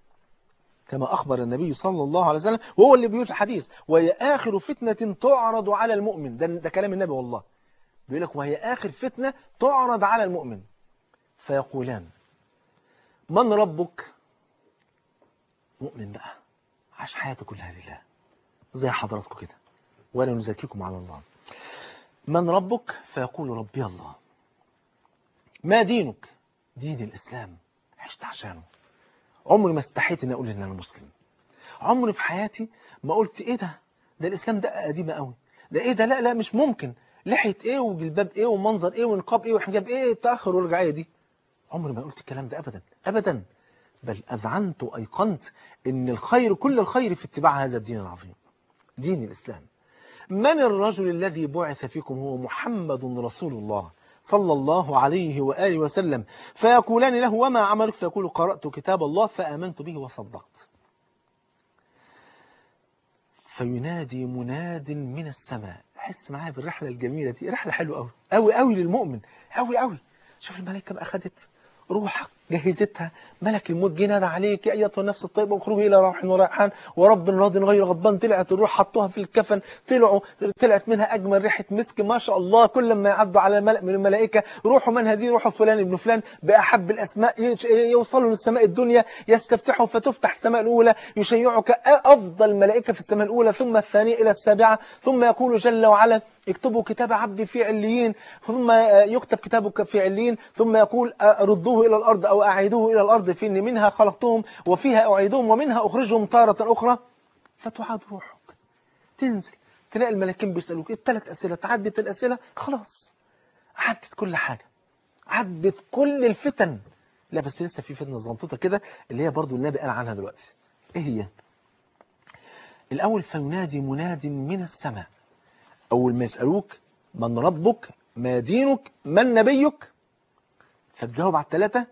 كما أخبر النبي صلى الله عليه وسلم وهو اللي بيقول الحديث، وهي آخر فتنة تعرض على المؤمن. ده, ده كلام النبي والله، بيقول لك وهي آخر فتنة تعرض على المؤمن. فيقولان من ربك؟ مؤمن بقى عاش حياته كلها لله زي حضراتكم كده، ولا نزكيكم على الله. من ربك؟ فيقول ربي الله. ما دينك؟ دين الإسلام، عشت عشانه، عمري ما استحيت ان اقول ان انا مسلم، عمري في حياتي ما قلت ايه ده ده الاسلام ده قديمه قوي، ده ايه ده، لا لا مش ممكن، لحيه ايه وجلباب ايه ومنظر ايه ونقاب ايه وحجاب ايه، تاخر ورجعيه دي. عمري ما قلت الكلام ده ابدا ابدا، بل اذعنت وايقنت ان الخير كل الخير في اتباع هذا الدين العظيم، دين الاسلام. من الرجل الذي بعث فيكم؟ هو محمد رسول الله صلى الله عليه وآله وسلم. فيقولان له وما عملك؟ فيقول قرأت كتاب الله فآمنت به وصدقت. فينادي مناد من السماء. حس معايا بالرحلة الجميلة دي، رحلة حلوة قوي قوي قوي للمؤمن، قوي قوي. شوف الملائكة بقى خدت روحك جهزتها، ملك الموت جه نادى عليك يا ايتها النفس الطيبه واخرجي الى روح وريحان ورب راض غير غضبان. طلعت الروح، حطوها في الكفن، طلعوا طلعت منها اجمل ريحه مسك ما شاء الله. كل ما يعدوا على ملأ من الملائكه، روحوا من هذه؟ روح فلان ابن فلان، باحب الاسماء. يوصلوا للسماء الدنيا، يستفتحوا فتفتح السماء الاولى، يشيعك افضل ملائكه في السماء الاولى، ثم الثانيه الى السابعه، ثم يقول جل وعلا اكتبوا كتاب عبدي في عليين، ثم يكتب كتابك في عليين، ثم يقول ردوه إلى الأرض أو أعيدوه إلى الأرض فإني منها خلقتهم وفيها أعيدهم ومنها أخرجهم تارة أخرى. فتعاد روحك، تنزل تلاقي الملاكين بيسألوك الثلاث أسئلة، تعدت الأسئلة خلاص، عدت كل حاجة، عدت كل الفتن. لا بس لسه في فتنة صغنطوطة كده اللي هي برضو النبي قال عنها دلوقتي. ايه هي؟ الأول فينادي مناد من السماء. أول ما يسألوك من ربك، ما دينك، من نبيك، فتجاوب على الثلاثة.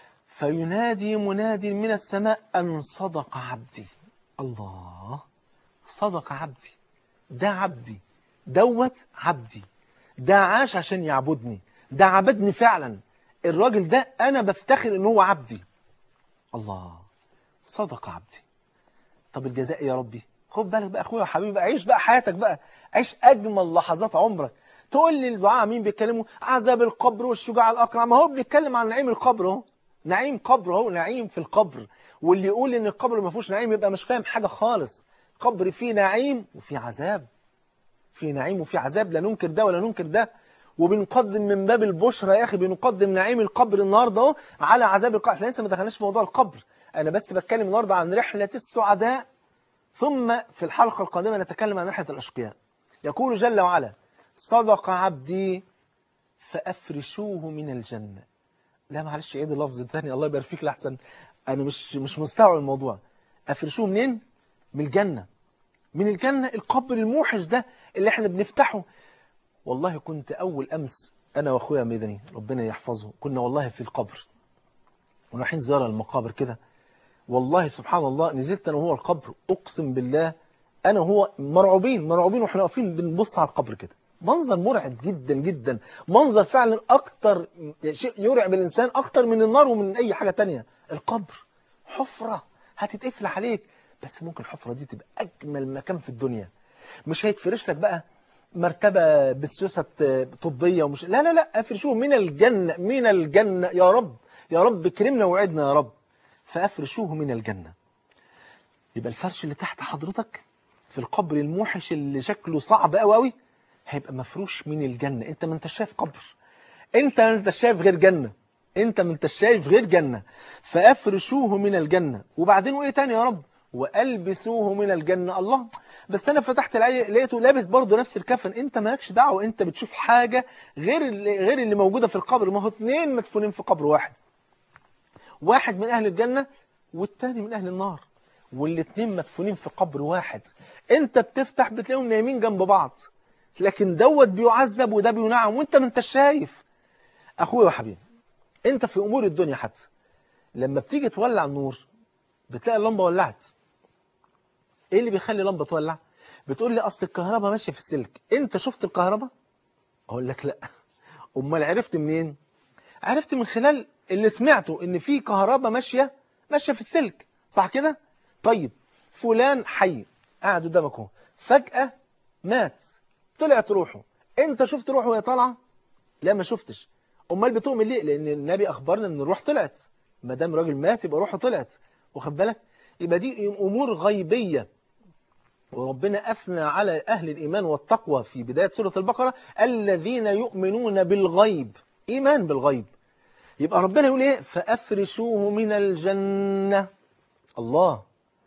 فينادي مناد من السماء أن صدق عبدي. الله، صدق عبدي، ده عبدي، دوت عبدي، ده عاش عشان يعبدني، ده عبدني فعلا، الراجل ده أنا بفتخر إن هو عبدي. الله، صدق عبدي. طب الجزاء يا ربي؟ خد بالك بقى أخويا وحبيبي، عيش بقى حياتك بقى، عيش أجمل لحظات عمرك. تقول لي الدعاء مين بيتكلموا؟ عذاب القبر والشجاع الأقرع. ما هو بنتكلم عن نعيم القبر اهو، نعيم قبر اهو، نعيم في القبر. واللي يقول إن القبر ما فيهوش نعيم يبقى مش فاهم حاجة خالص. قبر فيه نعيم وفيه عذاب، فيه نعيم وفيه عذاب، لا ننكر ده ولا ننكر ده. وبنقدم من باب البشرى يا أخي، بنقدم نعيم القبر النهارده اهو على عذاب القبر. احنا لسه ما دخلناش في موضوع القبر، أنا بس بتكلم النهارده عن رحلة السعداء، ثم في الحلقة القادمة نتكلم عن رحلة الأشقياء. يقول جل وعلا: صدق عبدي فأفرشوه من الجنة. لا معلش عيد اللفظ الثاني، الله يبارك فيك لحسن أنا مش مش مستوعب الموضوع. أفرشوه منين؟ من الجنة. من الجنة، القبر الموحش ده اللي احنا بنفتحه. والله كنت أول أمس أنا وأخويا مدني ربنا يحفظه، كنا والله في القبر ورايحين زيارة المقابر كده. والله سبحان الله نزلت أنا وهو القبر، أقسم بالله أنا وهو مرعوبين مرعوبين وإحنا واقفين بنبص على القبر كده. منظر مرعب جدا جدا، منظر فعلا أكتر شيء يرعب الإنسان أكتر من النار ومن أي حاجة تانية. القبر حفرة هتتقفل عليك، بس ممكن الحفرة دي تبقى أجمل مكان في الدنيا. مش هيتفرش لك بقى مرتبة بالسوسة طبية ومش، لا لا لا، أفرشوه من الجنة، من الجنة يا رب، يا رب كرمنا وعدنا يا رب. فأفرشوه من الجنة. يبقى الفرش اللي تحت حضرتك في القبر الموحش اللي شكله صعب قوي قوي هيبقى مفروش من الجنة. انت ما انتش شايف قبر، انت ما انتش شايف غير جنة، انت ما انتش شايف غير جنة. فأفرشوه من الجنة. وبعدين وايه تاني يا رب؟ وألبسوه من الجنة. الله، بس انا فتحت الآية لقيته لابس برضه نفس الكفن. انت مالكش دعوة، انت بتشوف حاجة غير اللي غير اللي موجودة في القبر. ما هو اتنين مدفونين في قبر واحد، واحد من أهل الجنة والتاني من أهل النار، والاتنين مدفونين في قبر واحد. انت بتفتح بتلاقيهم نايمين جنب بعض، لكن دوت بيعذب وده بينعم وانت ما انتش شايف. اخويا وحبيبي، انت في امور الدنيا حتى لما بتيجي تولع النور بتلاقي اللمبه ولعت. ايه اللي بيخلي اللمبه تولع؟ بتقول لي اصل الكهرباء ماشيه في السلك. انت شفت الكهرباء؟ اقول لك لا. امال عرفت منين؟ عرفت من خلال اللي سمعته ان في كهرباء ماشيه ماشيه في السلك، صح كده؟ طيب فلان حي قاعد قدامك اهو، فجأة مات، طلعت روحه، انت شفت روحه وهي طالعه؟ لا ما شفتش. امال بتؤمن ليه؟ لان النبي اخبرنا ان الروح طلعت، ما دام راجل مات يبقى روحه طلعت، واخد بالك؟ يبقى دي امور غيبيه. وربنا اثنى على اهل الايمان والتقوى في بدايه سوره البقره: الذين يؤمنون بالغيب، ايمان بالغيب. يبقى ربنا يقول ايه؟ فافرشوه من الجنه. الله،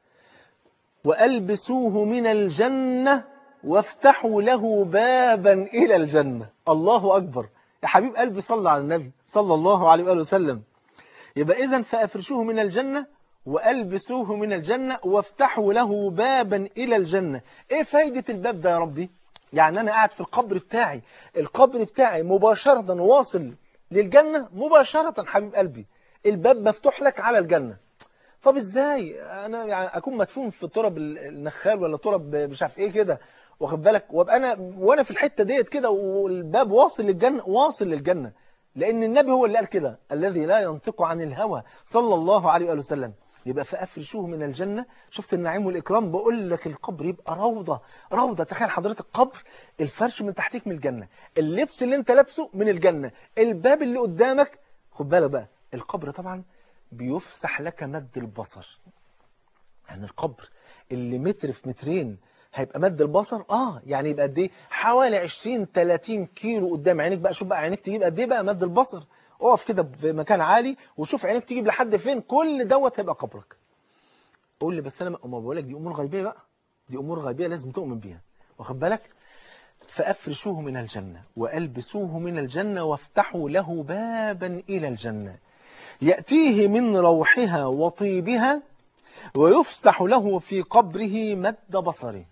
وألبسوه من الجنة وافتحوا له بابا إلى الجنة. الله أكبر. يا حبيب قلبي صلى على النبي صلى الله عليه وآله وسلم. يبقى إذن فأفرشوه من الجنة وألبسوه من الجنة وافتحوا له بابا إلى الجنة. إيه فايدة الباب ده يا ربي؟ يعني أنا قاعد في القبر بتاعي، القبر بتاعي مباشرة واصل للجنة مباشرة. حبيب قلبي الباب مفتوح لك على الجنة. طب ازاي انا يعني اكون مدفون في تراب النخال ولا تراب مش عارف ايه كده، واخد بالك، وابقى انا وانا في الحته ديت كده والباب واصل للجنه؟ واصل للجنه لان النبي هو اللي قال كده: الذي لا ينطق عن الهوى صلى الله عليه واله وسلم. يبقى فافرشوه من الجنه. شفت النعيم والاكرام؟ بقول لك القبر يبقى روضه روضه. تخيل حضرتك قبر، الفرش من تحتيك من الجنه، اللبس اللي انت لابسه من الجنه، الباب اللي قدامك. خد بالك بقى، القبر طبعا بيفسح لك مد البصر. يعني القبر اللي متر في مترين هيبقى مد البصر. اه يعني يبقى قد ايه؟ حوالي عشرين تلاتين كيلو قدام عينيك. بقى شوف بقى عينيك تجيب قد ايه بقى مد البصر. اقف كده في مكان عالي وشوف عينيك تجيب لحد فين. كل دوت هيبقى قبرك. قول لي بس انا ما بقول لك دي امور غيبيه بقى، دي امور غيبيه لازم تؤمن بيها. واخد بالك؟ فأفرشوه من الجنة وألبسوه من الجنة وافتحوا له بابا إلى الجنة يأتيه من روحها وطيبها ويفسح له في قبره مد بصره.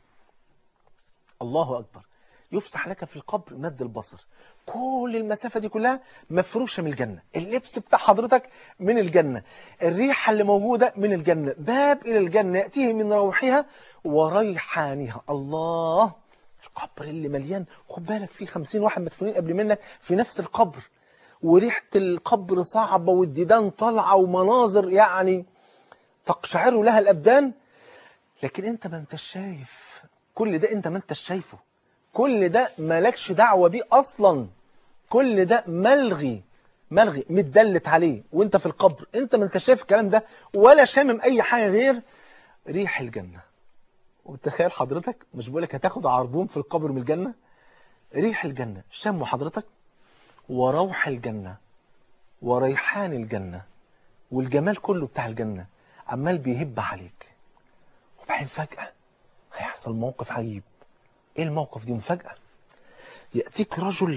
الله أكبر. يفسح لك في القبر مد البصر. كل المسافة دي كلها مفروشة من الجنة، اللبس بتاع حضرتك من الجنة، الريحة اللي موجودة من الجنة، باب إلى الجنة يأتيه من روحها وريحانها. الله، القبر اللي مليان، خد بالك فيه خمسين واحد مدفونين قبل منك في نفس القبر، وريحة القبر صعبة والديدان طالعة ومناظر يعني تقشعر لها الأبدان، لكن أنت ما أنتش شايف كل ده، أنت ما أنتش شايفه، كل ده مالكش دعوة بيه أصلا، كل ده ملغي ملغي متدلت عليه وانت في القبر، انت ما انتش شايف الكلام ده ولا شامم أي حاجة غير ريح الجنة. وتخيل حضرتك، مش بقولك هتاخد عربون في القبر من الجنة، ريح الجنة شموا حضرتك، وروح الجنة وريحان الجنة والجمال كله بتاع الجنة عمال بيهب عليك. وبعدين فجأة هيحصل موقف عجيب. ايه الموقف دي؟ مفاجأة. يأتيك رجل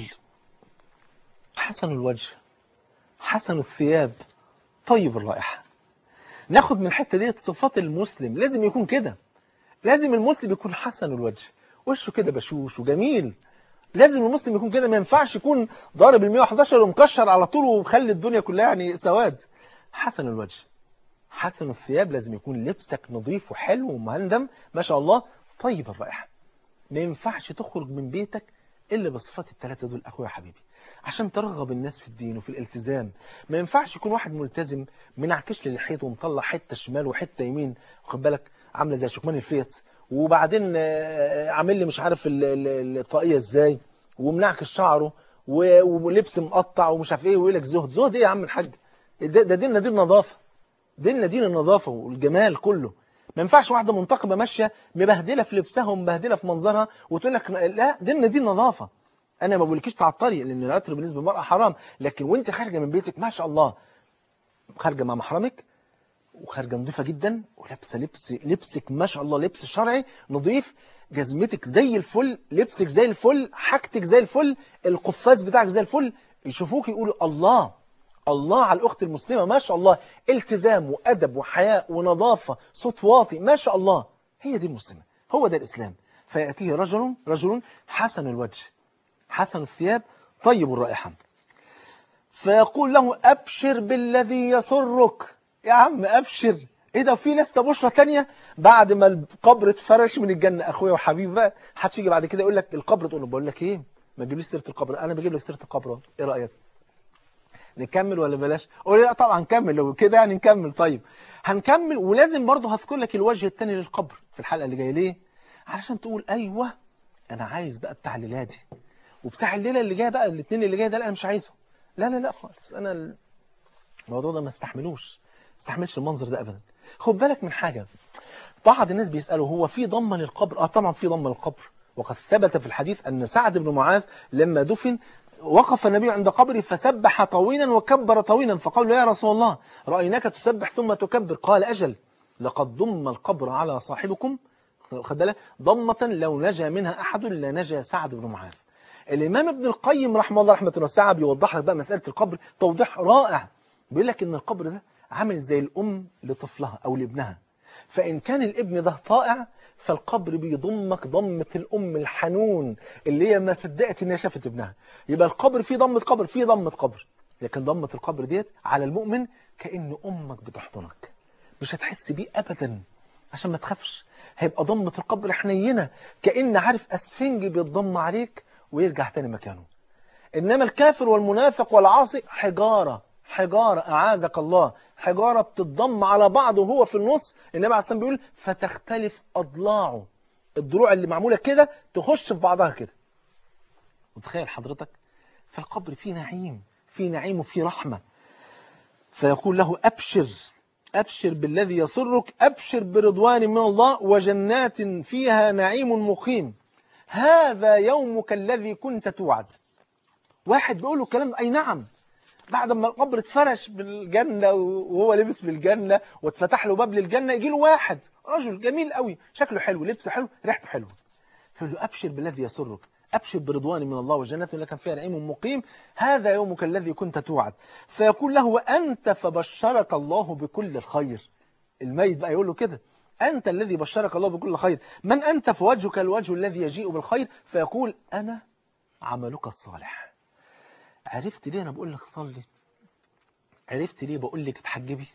حسن الوجه حسن الثياب طيب الرائحة. ناخد من الحتة دي صفات المسلم، لازم يكون كده، لازم المسلم يكون حسن الوجه، وشه كده بشوش وجميل، لازم المسلم يكون كده، ما ينفعش يكون ضارب ال مية وحداشر ومكشر على طول ومخلي الدنيا كلها يعني سواد. حسن الوجه حسن الثياب، لازم يكون لبسك نظيف وحلو ومهندم ما شاء الله، طيب الرائحة. ما ينفعش تخرج من بيتك إلا بصفات الثلاثة دول أخويا حبيبي، عشان ترغب الناس في الدين وفي الالتزام. ما ينفعش يكون واحد ملتزم منعكش للحيط ومطلع حتة شمال وحتة يمين، واخد بالك، عاملة زي شكمان الفيت، وبعدين عامل لي مش عارف الطاقية ازاي، ومنعكش شعره ولبس مقطع ومش عارف ايه، ويقول لك زهد. زهد ايه يا عم الحاج؟ ده, ده ديننا دين نظافة، ديننا دين النظافة والجمال كله. ما ينفعش واحدة منتقبة ماشية مبهدلة في لبسها ومبهدلة في منظرها وتقول لك لا ديننا دين نظافة. انا ما بقولكيش تعطري، لان العطر بالنسبة للمرأة حرام، لكن وانت خارجة من بيتك ما شاء الله، خارجة مع محرمك وخارجة نظيفة جدا ولابسة لبس لبسك ما شاء الله لبس شرعي نظيف، جزمتك زي الفل، لبسك زي الفل، حاجتك زي الفل، القفاز بتاعك زي الفل، يشوفوك يقولوا الله الله على الأخت المسلمة ما شاء الله، التزام وأدب وحياء ونظافة، صوت واطي ما شاء الله. هي دي المسلمة، هو ده الإسلام. فيأتيه رجل رجل حسن الوجه حسن الثياب طيب الرائحة، فيقول له أبشر بالذي يسرك. يا عم أبشر، إيه ده؟ في لسه بشرة تانية بعد ما القبر اتفرش من الجنة. أخويا وحبيبي بقى، حدش يجي بعد كده يقول لك القبر، تقول له بقول لك إيه، ما تجيبليش سيرة القبر، أنا بجيب لك سيرة القبر، إيه رأيك؟ نكمل ولا بلاش؟ قول لي لا طبعا نكمل، لو كده يعني نكمل. طيب هنكمل، ولازم برضه هذكر لك الوجه الثاني للقبر في الحلقة اللي جايه. ليه؟ علشان تقول أيوه أنا عايز بقى بتاع الليلة دي وبتاع الليلة اللي جايه بقى، الاثنين اللي جايه ده لا أنا مش عايزه، لا لا لا خالص، أنا الموضوع ده ما استحملوش، ما استحملش المنظر ده أبدا. خد بالك من حاجة، بعض الناس بيسألوا هو في ضمة للقبر؟ آه طبعا في ضمة للقبر، وقد ثبت في الحديث أن سعد بن معاذ لما دفن وقف النبي عند قبره فسبح طويلا وكبر طويلا، فقال له يا رسول الله رأيناك تسبح ثم تكبر، قال أجل لقد ضم القبر على صاحبكم، خد بالك، ضمة لو نجا منها أحد لنجا سعد بن معاذ. الإمام ابن القيم رحمه الله رحمة واسعة بيوضح لك بقى مسألة القبر توضيح رائع، بيقول لك إن القبر ده عامل زي الأم لطفلها أو لابنها، فإن كان الابن ده طائع فالقبر بيضمك ضمة الأم الحنون اللي هي ما صدقت إنها شافت ابنها. يبقى القبر فيه ضمة قبر، فيه ضمة قبر، لكن ضمة القبر ديت على المؤمن كأن أمك بتحضنك، مش هتحس بيه أبدا عشان ما تخافش، هيبقى ضمة القبر حنينة كأن عارف أسفنج بيتضم عليك ويرجع تاني مكانه. إنما الكافر والمنافق والعاصي حجارة حجارة أعاذك الله، حجارة بتتضم على بعض وهو في النص. النبي عليه الصلاة والسلام بيقول فتختلف أضلاعه، الضلوع اللي معمولة كده تخش في بعضها كده. وتخيل حضرتك في القبر فيه نعيم، فيه نعيم وفيه رحمة. فيقول له أبشر أبشر بالذي يسرك، أبشر برضوان من الله وجنات فيها نعيم مقيم، هذا يومك الذي كنت توعد. واحد بيقول له الكلام، أي نعم، بعد ما القبر اتفرش بالجنة وهو لبس بالجنة واتفتح له باب للجنة، يجي له واحد رجل جميل قوي، شكله حلو، لبسه حلو، ريحته حلوه، يقول له أبشر بالذي يسرك، أبشر برضوان من الله وجنة لك فيها نعيم مقيم، هذا يومك الذي كنت توعد. فيقول له وأنت فبشرك الله بكل الخير. الميت بقى يقول له كده، أنت الذي بشرك الله بكل خير، من أنت؟ فوجهك الوجه الذي يجيء بالخير. فيقول أنا عملك الصالح. عرفت ليه أنا بقول لك صلي؟ عرفت ليه بقول لك اتحجبي؟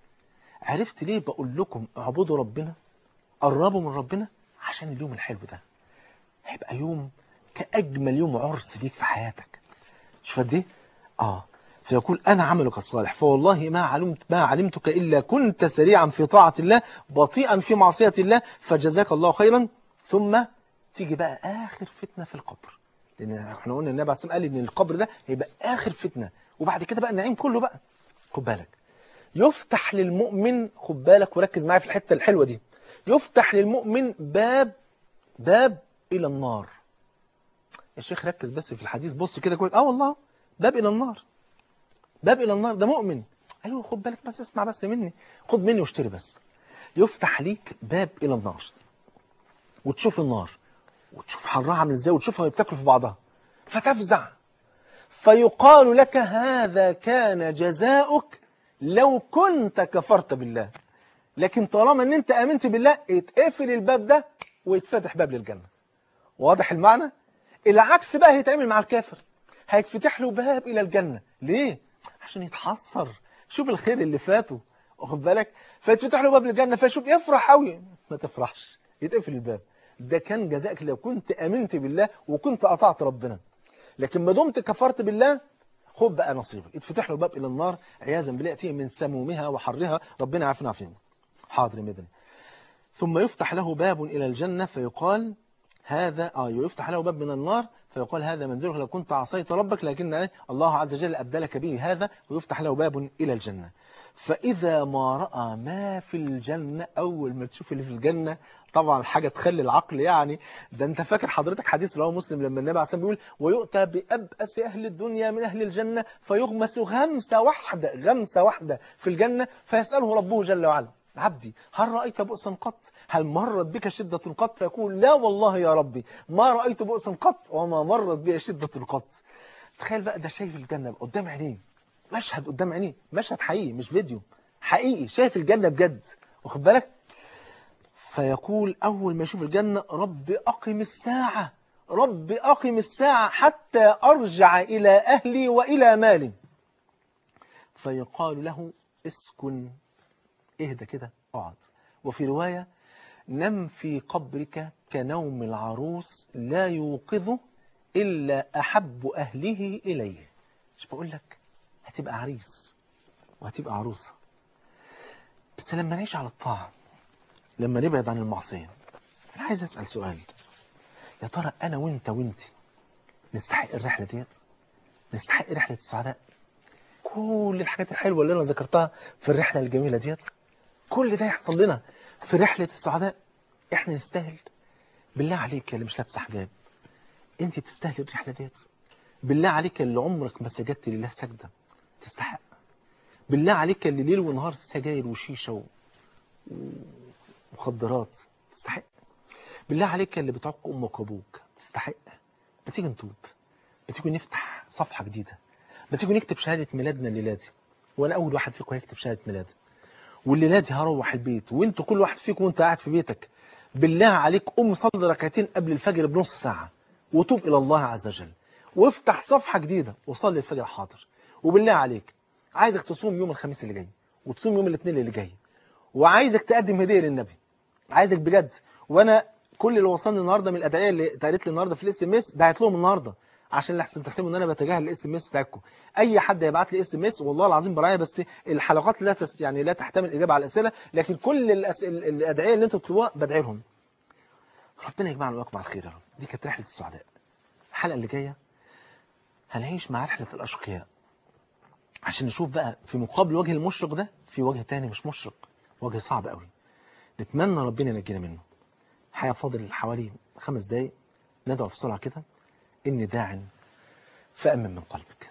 عرفت ليه بقول لكم اعبدوا ربنا، قربوا من ربنا؟ عشان اليوم الحلو ده هيبقى يوم كأجمل يوم عرس ليك في حياتك. شوف قد ايه؟ اه فيقول أنا عملك الصالح فوالله ما علمت ما علمتك إلا كنت سريعا في طاعة الله بطيئا في معصية الله فجزاك الله خيرا. ثم تيجي بقى آخر فتنة في القبر، لأن احنا قلنا النبي عليه الصلاة والسلام قال إن القبر ده هيبقى آخر فتنة، وبعد كده بقى النعيم كله بقى. خد بالك، يفتح للمؤمن، خد بالك وركز معايا في الحتة الحلوة دي، يفتح للمؤمن باب باب إلى النار. يا شيخ ركز بس في الحديث، بص كده كويس. اه والله باب إلى النار، باب إلى النار، ده مؤمن. أيوه خد بالك بس، اسمع بس مني، خد مني واشتري بس. يفتح ليك باب إلى النار، وتشوف النار وتشوف حرها عامل ازاي، وتشوفها بتاكل في بعضها، فتفزع. فيقال لك هذا كان جزاؤك لو كنت كفرت بالله، لكن طالما ان انت امنت بالله يتقفل الباب ده ويتفتح باب للجنة. واضح المعنى؟ العكس بقى هيتعمل مع الكافر، هيتفتح له باب الى الجنة. ليه؟ عشان يتحسر، شوف الخير اللي فاته، واخد بالك؟ فيتفتح له باب للجنة فيشوف يفرح قوي. ما تفرحش، يتقفل الباب. ده كان جزائك لو كنت امنت بالله وكنت اطعت ربنا، لكن ما دمت كفرت بالله خد بقى نصيبك، يتفتح له باب الى النار عياذا بالله، ياتيه من سمومها وحرها، ربنا يعافينا فيهم. حاضر مدني. ثم يفتح له باب الى الجنه فيقال هذا اه يفتح له باب من النار فيقال هذا منزلك لو كنت عصيت ربك، لكن الله عز وجل ابدلك به هذا، ويفتح له باب الى الجنه. فاذا ما راى ما في الجنه، اول ما تشوف اللي في الجنه طبعا حاجه تخلي العقل يعني. ده انت فاكر حضرتك حديث رواه مسلم لما النبي عليه الصلاه والسلام بيقول ويؤتى بأبأس اهل الدنيا من اهل الجنه فيغمس غمسه واحده غمسه واحده في الجنه، فيساله ربه جل وعلا عبدي هل رأيت بؤسا قط؟ هل مرت بك شدة قط؟ فيقول لا والله يا ربي ما رأيت بؤسا قط وما مرت بي شدة قط. تخيل بقى، ده شايف الجنة قدام عينيه، مشهد قدام عينيه، مشهد حقيقي مش فيديو، حقيقي شايف الجنة بجد، واخد بالك؟ فيقول أول ما يشوف الجنة رب أقم الساعة، رب أقم الساعة حتى أرجع إلى أهلي وإلى مالي. فيقال له اسكن، اهدى كده اقعد. وفي رواية نم في قبرك كنوم العروس لا يوقظه إلا أحب أهله إليه. مش بقول لك هتبقى عريس وهتبقى عروسة، بس لما نعيش على الطاعة، لما نبعد عن المعصية. أنا عايز أسأل سؤال، يا ترى أنا وإنت وإنت نستحق الرحلة ديت؟ نستحق رحلة السعداء؟ كل الحاجات الحلوة اللي أنا ذكرتها في الرحلة الجميلة ديت، كل ده يحصل لنا في رحلة السعداء؟ إحنا نستاهل؟ بالله عليك اللي مش لابسه حجاب، أنت تستاهل الرحلة ديت؟ بالله عليك اللي عمرك ما سجدت لله سجدة، تستحق؟ بالله عليك اللي ليل ونهار سجاير وشيشة ومخدرات، تستحق؟ بالله عليك اللي بتعق أمك وأبوك، تستحق؟ ما تيجي نتوب، ما تيجي نفتح صفحة جديدة، ما تيجي نكتب شهادة ميلادنا الليلة دي، وأنا أول واحد فيكم هيكتب شهادة ميلاده، والليلة دي هروح البيت، وانتوا كل واحد فيكم وانت قاعد في بيتك بالله عليك قوم صلي ركعتين قبل الفجر بنص ساعة وتوب إلى الله عز وجل، وافتح صفحة جديدة وصلي الفجر حاضر. وبالله عليك عايزك تصوم يوم الخميس اللي جاي، وتصوم يوم الاثنين اللي جاي، وعايزك تقدم هدية للنبي، عايزك بجد. وانا كل اللي وصلني النهارده من الادعيه اللي اتقالت لي النهارده في الاس ام اس دعيت لهم النهارده، عشان لحسن تحسبوا ان انا بتجاهل الاس ام اس بتاعكم. اي حد هيبعت لي اس ام اس والله العظيم برايا، بس الحلقات لا تست يعني لا تحتمل الاجابه على الاسئله، لكن كل الاسئله الادعيه اللي انتم بتطلبوها بدعي لهم. ربنا يجمعنا وياكم على الخير يا رب. دي كانت رحله السعداء. الحلقه اللي جايه هنعيش مع رحله الاشقياء، عشان نشوف بقى في مقابل وجه المشرق ده في وجه تاني مش مشرق، وجه صعب قوي، نتمنى ربنا ينجينا منه. الحقيقه فاضل حوالي خمس دقايق، ندعو بسرعه كده. إني داع فأمن من قلبك.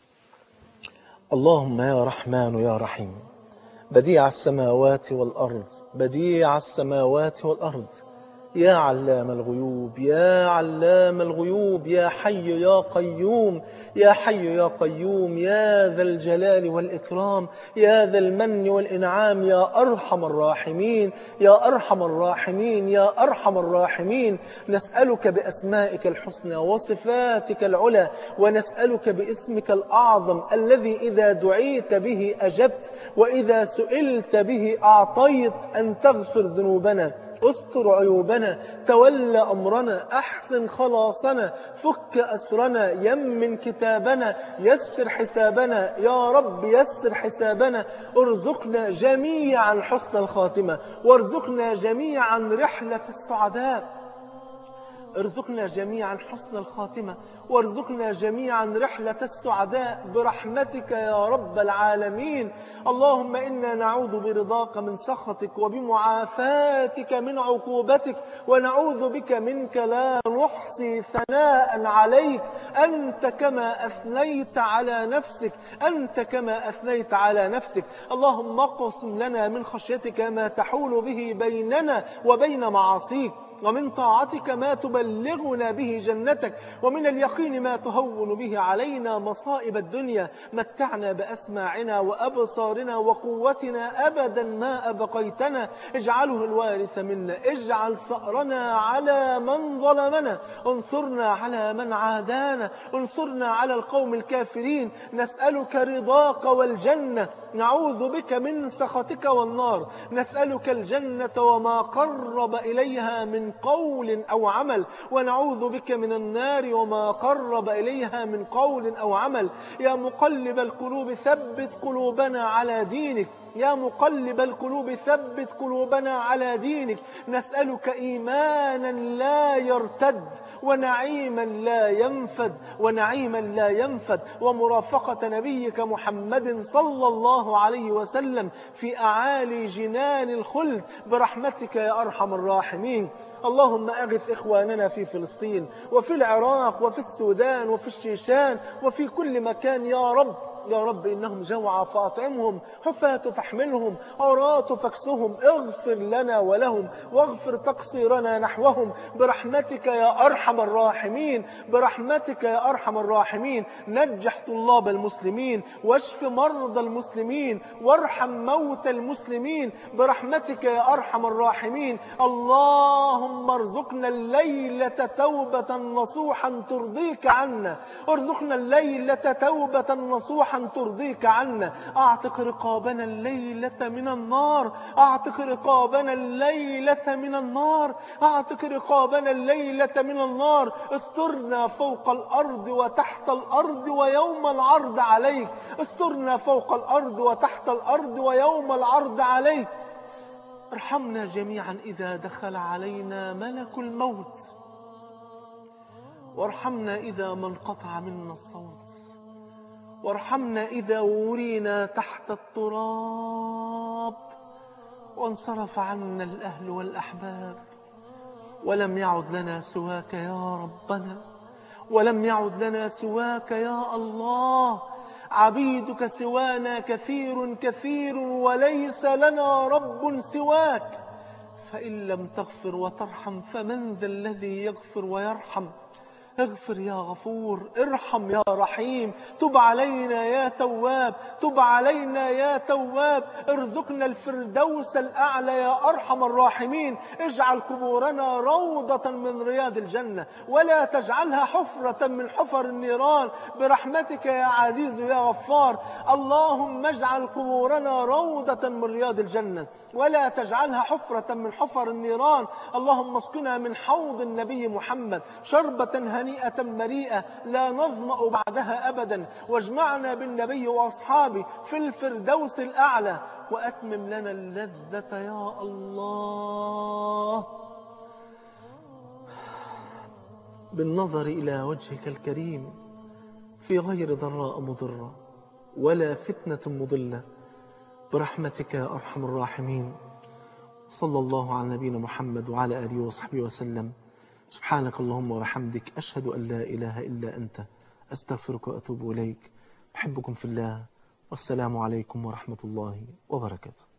اللهم يا رحمن يا رحيم، بديع السماوات والأرض، بديع السماوات والأرض، يا علام الغيوب يا علام الغيوب يا حي يا قيوم يا حي يا قيوم يا ذا الجلال والإكرام يا ذا المن والإنعام يا أرحم الراحمين يا أرحم الراحمين يا أرحم الراحمين. نسألك بأسمائك الحسنى وصفاتك العلى، ونسألك باسمك الأعظم الذي إذا دعيت به أجبت وإذا سئلت به أعطيت، أن تغفر ذنوبنا، استر عيوبنا، تولى أمرنا، أحسن خلاصنا، فك أسرنا، يمن كتابنا، يسر حسابنا يا رب، يسر حسابنا. ارزقنا جميعا حسن الخاتمة، وارزقنا جميعا رحلة السعداء. ارزقنا جميعا حسن الخاتمة، وارزقنا جميعا رحلة السعداء برحمتك يا رب العالمين. اللهم إنا نعوذ برضاك من سخطك، وبمعافاتك من عقوبتك، ونعوذ بك منك لا نحصي ثناء عليك، أنت كما أثنيت على نفسك، أنت كما أثنيت على نفسك. اللهم اقسم لنا من خشيتك ما تحول به بيننا وبين معاصيك، ومن طاعتك ما تبلغنا به جنتك، ومن اليقين ما تهون به علينا مصائب الدنيا. متعنا بأسماعنا وأبصارنا وقوتنا أبدا ما أبقيتنا، اجعله الوارث منا، اجعل ثأرنا على من ظلمنا، انصرنا على من عادانا، انصرنا على القوم الكافرين. نسألك رضاك والجنة، نعوذ بك من سخطك والنار. نسألك الجنة وما قرب إليها من قول أو عمل، ونعوذ بك من النار وما قرب إليها من قول أو عمل. يا مقلب القلوب ثبت قلوبنا على دينك، يا مقلب القلوب ثبت قلوبنا على دينك. نسألك إيمانا لا يرتد، ونعيما لا ينفد، ونعيما لا ينفد، ومرافقة نبيك محمد صلى الله عليه وسلم في أعالي جنان الخلد برحمتك يا أرحم الراحمين. اللهم أغث إخواننا في فلسطين وفي العراق وفي السودان وفي الشيشان وفي كل مكان يا رب. يا رب إنهم جوعى فأطعمهم، حفاة فاحملهم، عراة فاكسهم. اغفر لنا ولهم، واغفر تقصيرنا نحوهم برحمتك يا أرحم الراحمين، برحمتك يا أرحم الراحمين. نجح طلاب المسلمين، واشف مرضى المسلمين، وارحم موتى المسلمين برحمتك يا أرحم الراحمين. اللهم ارزقنا الليلة توبة نصوحا ترضيك عنا، ارزقنا الليلة توبة نصوحا ترضيك عنا. اعتق رقابنا الليلة من النار، اعتق رقابنا الليلة من النار، اعتق رقابنا الليلة من النار. استرنا فوق الأرض وتحت الأرض ويوم العرض عليك، استرنا فوق الأرض وتحت الأرض ويوم العرض عليك. ارحمنا جميعا إذا دخل علينا ملك الموت، وارحمنا إذا ما انقطع منا الصوت، وارحمنا إذا ورينا تحت التراب، وانصرف عنا الأهل والأحباب، ولم يعد لنا سواك يا ربنا، ولم يعد لنا سواك يا الله. عبيدك سوانا كثير كثير، وليس لنا رب سواك. فإن لم تغفر وترحم فمن ذا الذي يغفر ويرحم؟ اغفر يا غفور، ارحم يا رحيم، تب علينا يا تواب، تب علينا يا تواب. ارزقنا الفردوس الأعلى يا أرحم الراحمين. اجعل قبورنا روضة من رياض الجنة، ولا تجعلها حفرة من حفر النيران برحمتك يا عزيز يا غفار. اللهم اجعل قبورنا روضة من رياض الجنة، ولا تجعلها حفرة من حفر النيران. اللهم اسقنا من حوض النبي محمد شربة هنيئة مريئة لا نظمأ بعدها أبدا، واجمعنا بالنبي وأصحابه في الفردوس الأعلى، وأتمم لنا اللذة يا الله بالنظر إلى وجهك الكريم في غير ضراء مضرة ولا فتنة مضلة برحمتك يا أرحم الراحمين. صلى الله على نبينا محمد وعلى آله وصحبه وسلم. سبحانك اللهم وبحمدك، أشهد أن لا إله إلا أنت، أستغفرك وأتوب إليك. بحبكم في الله، والسلام عليكم ورحمة الله وبركاته.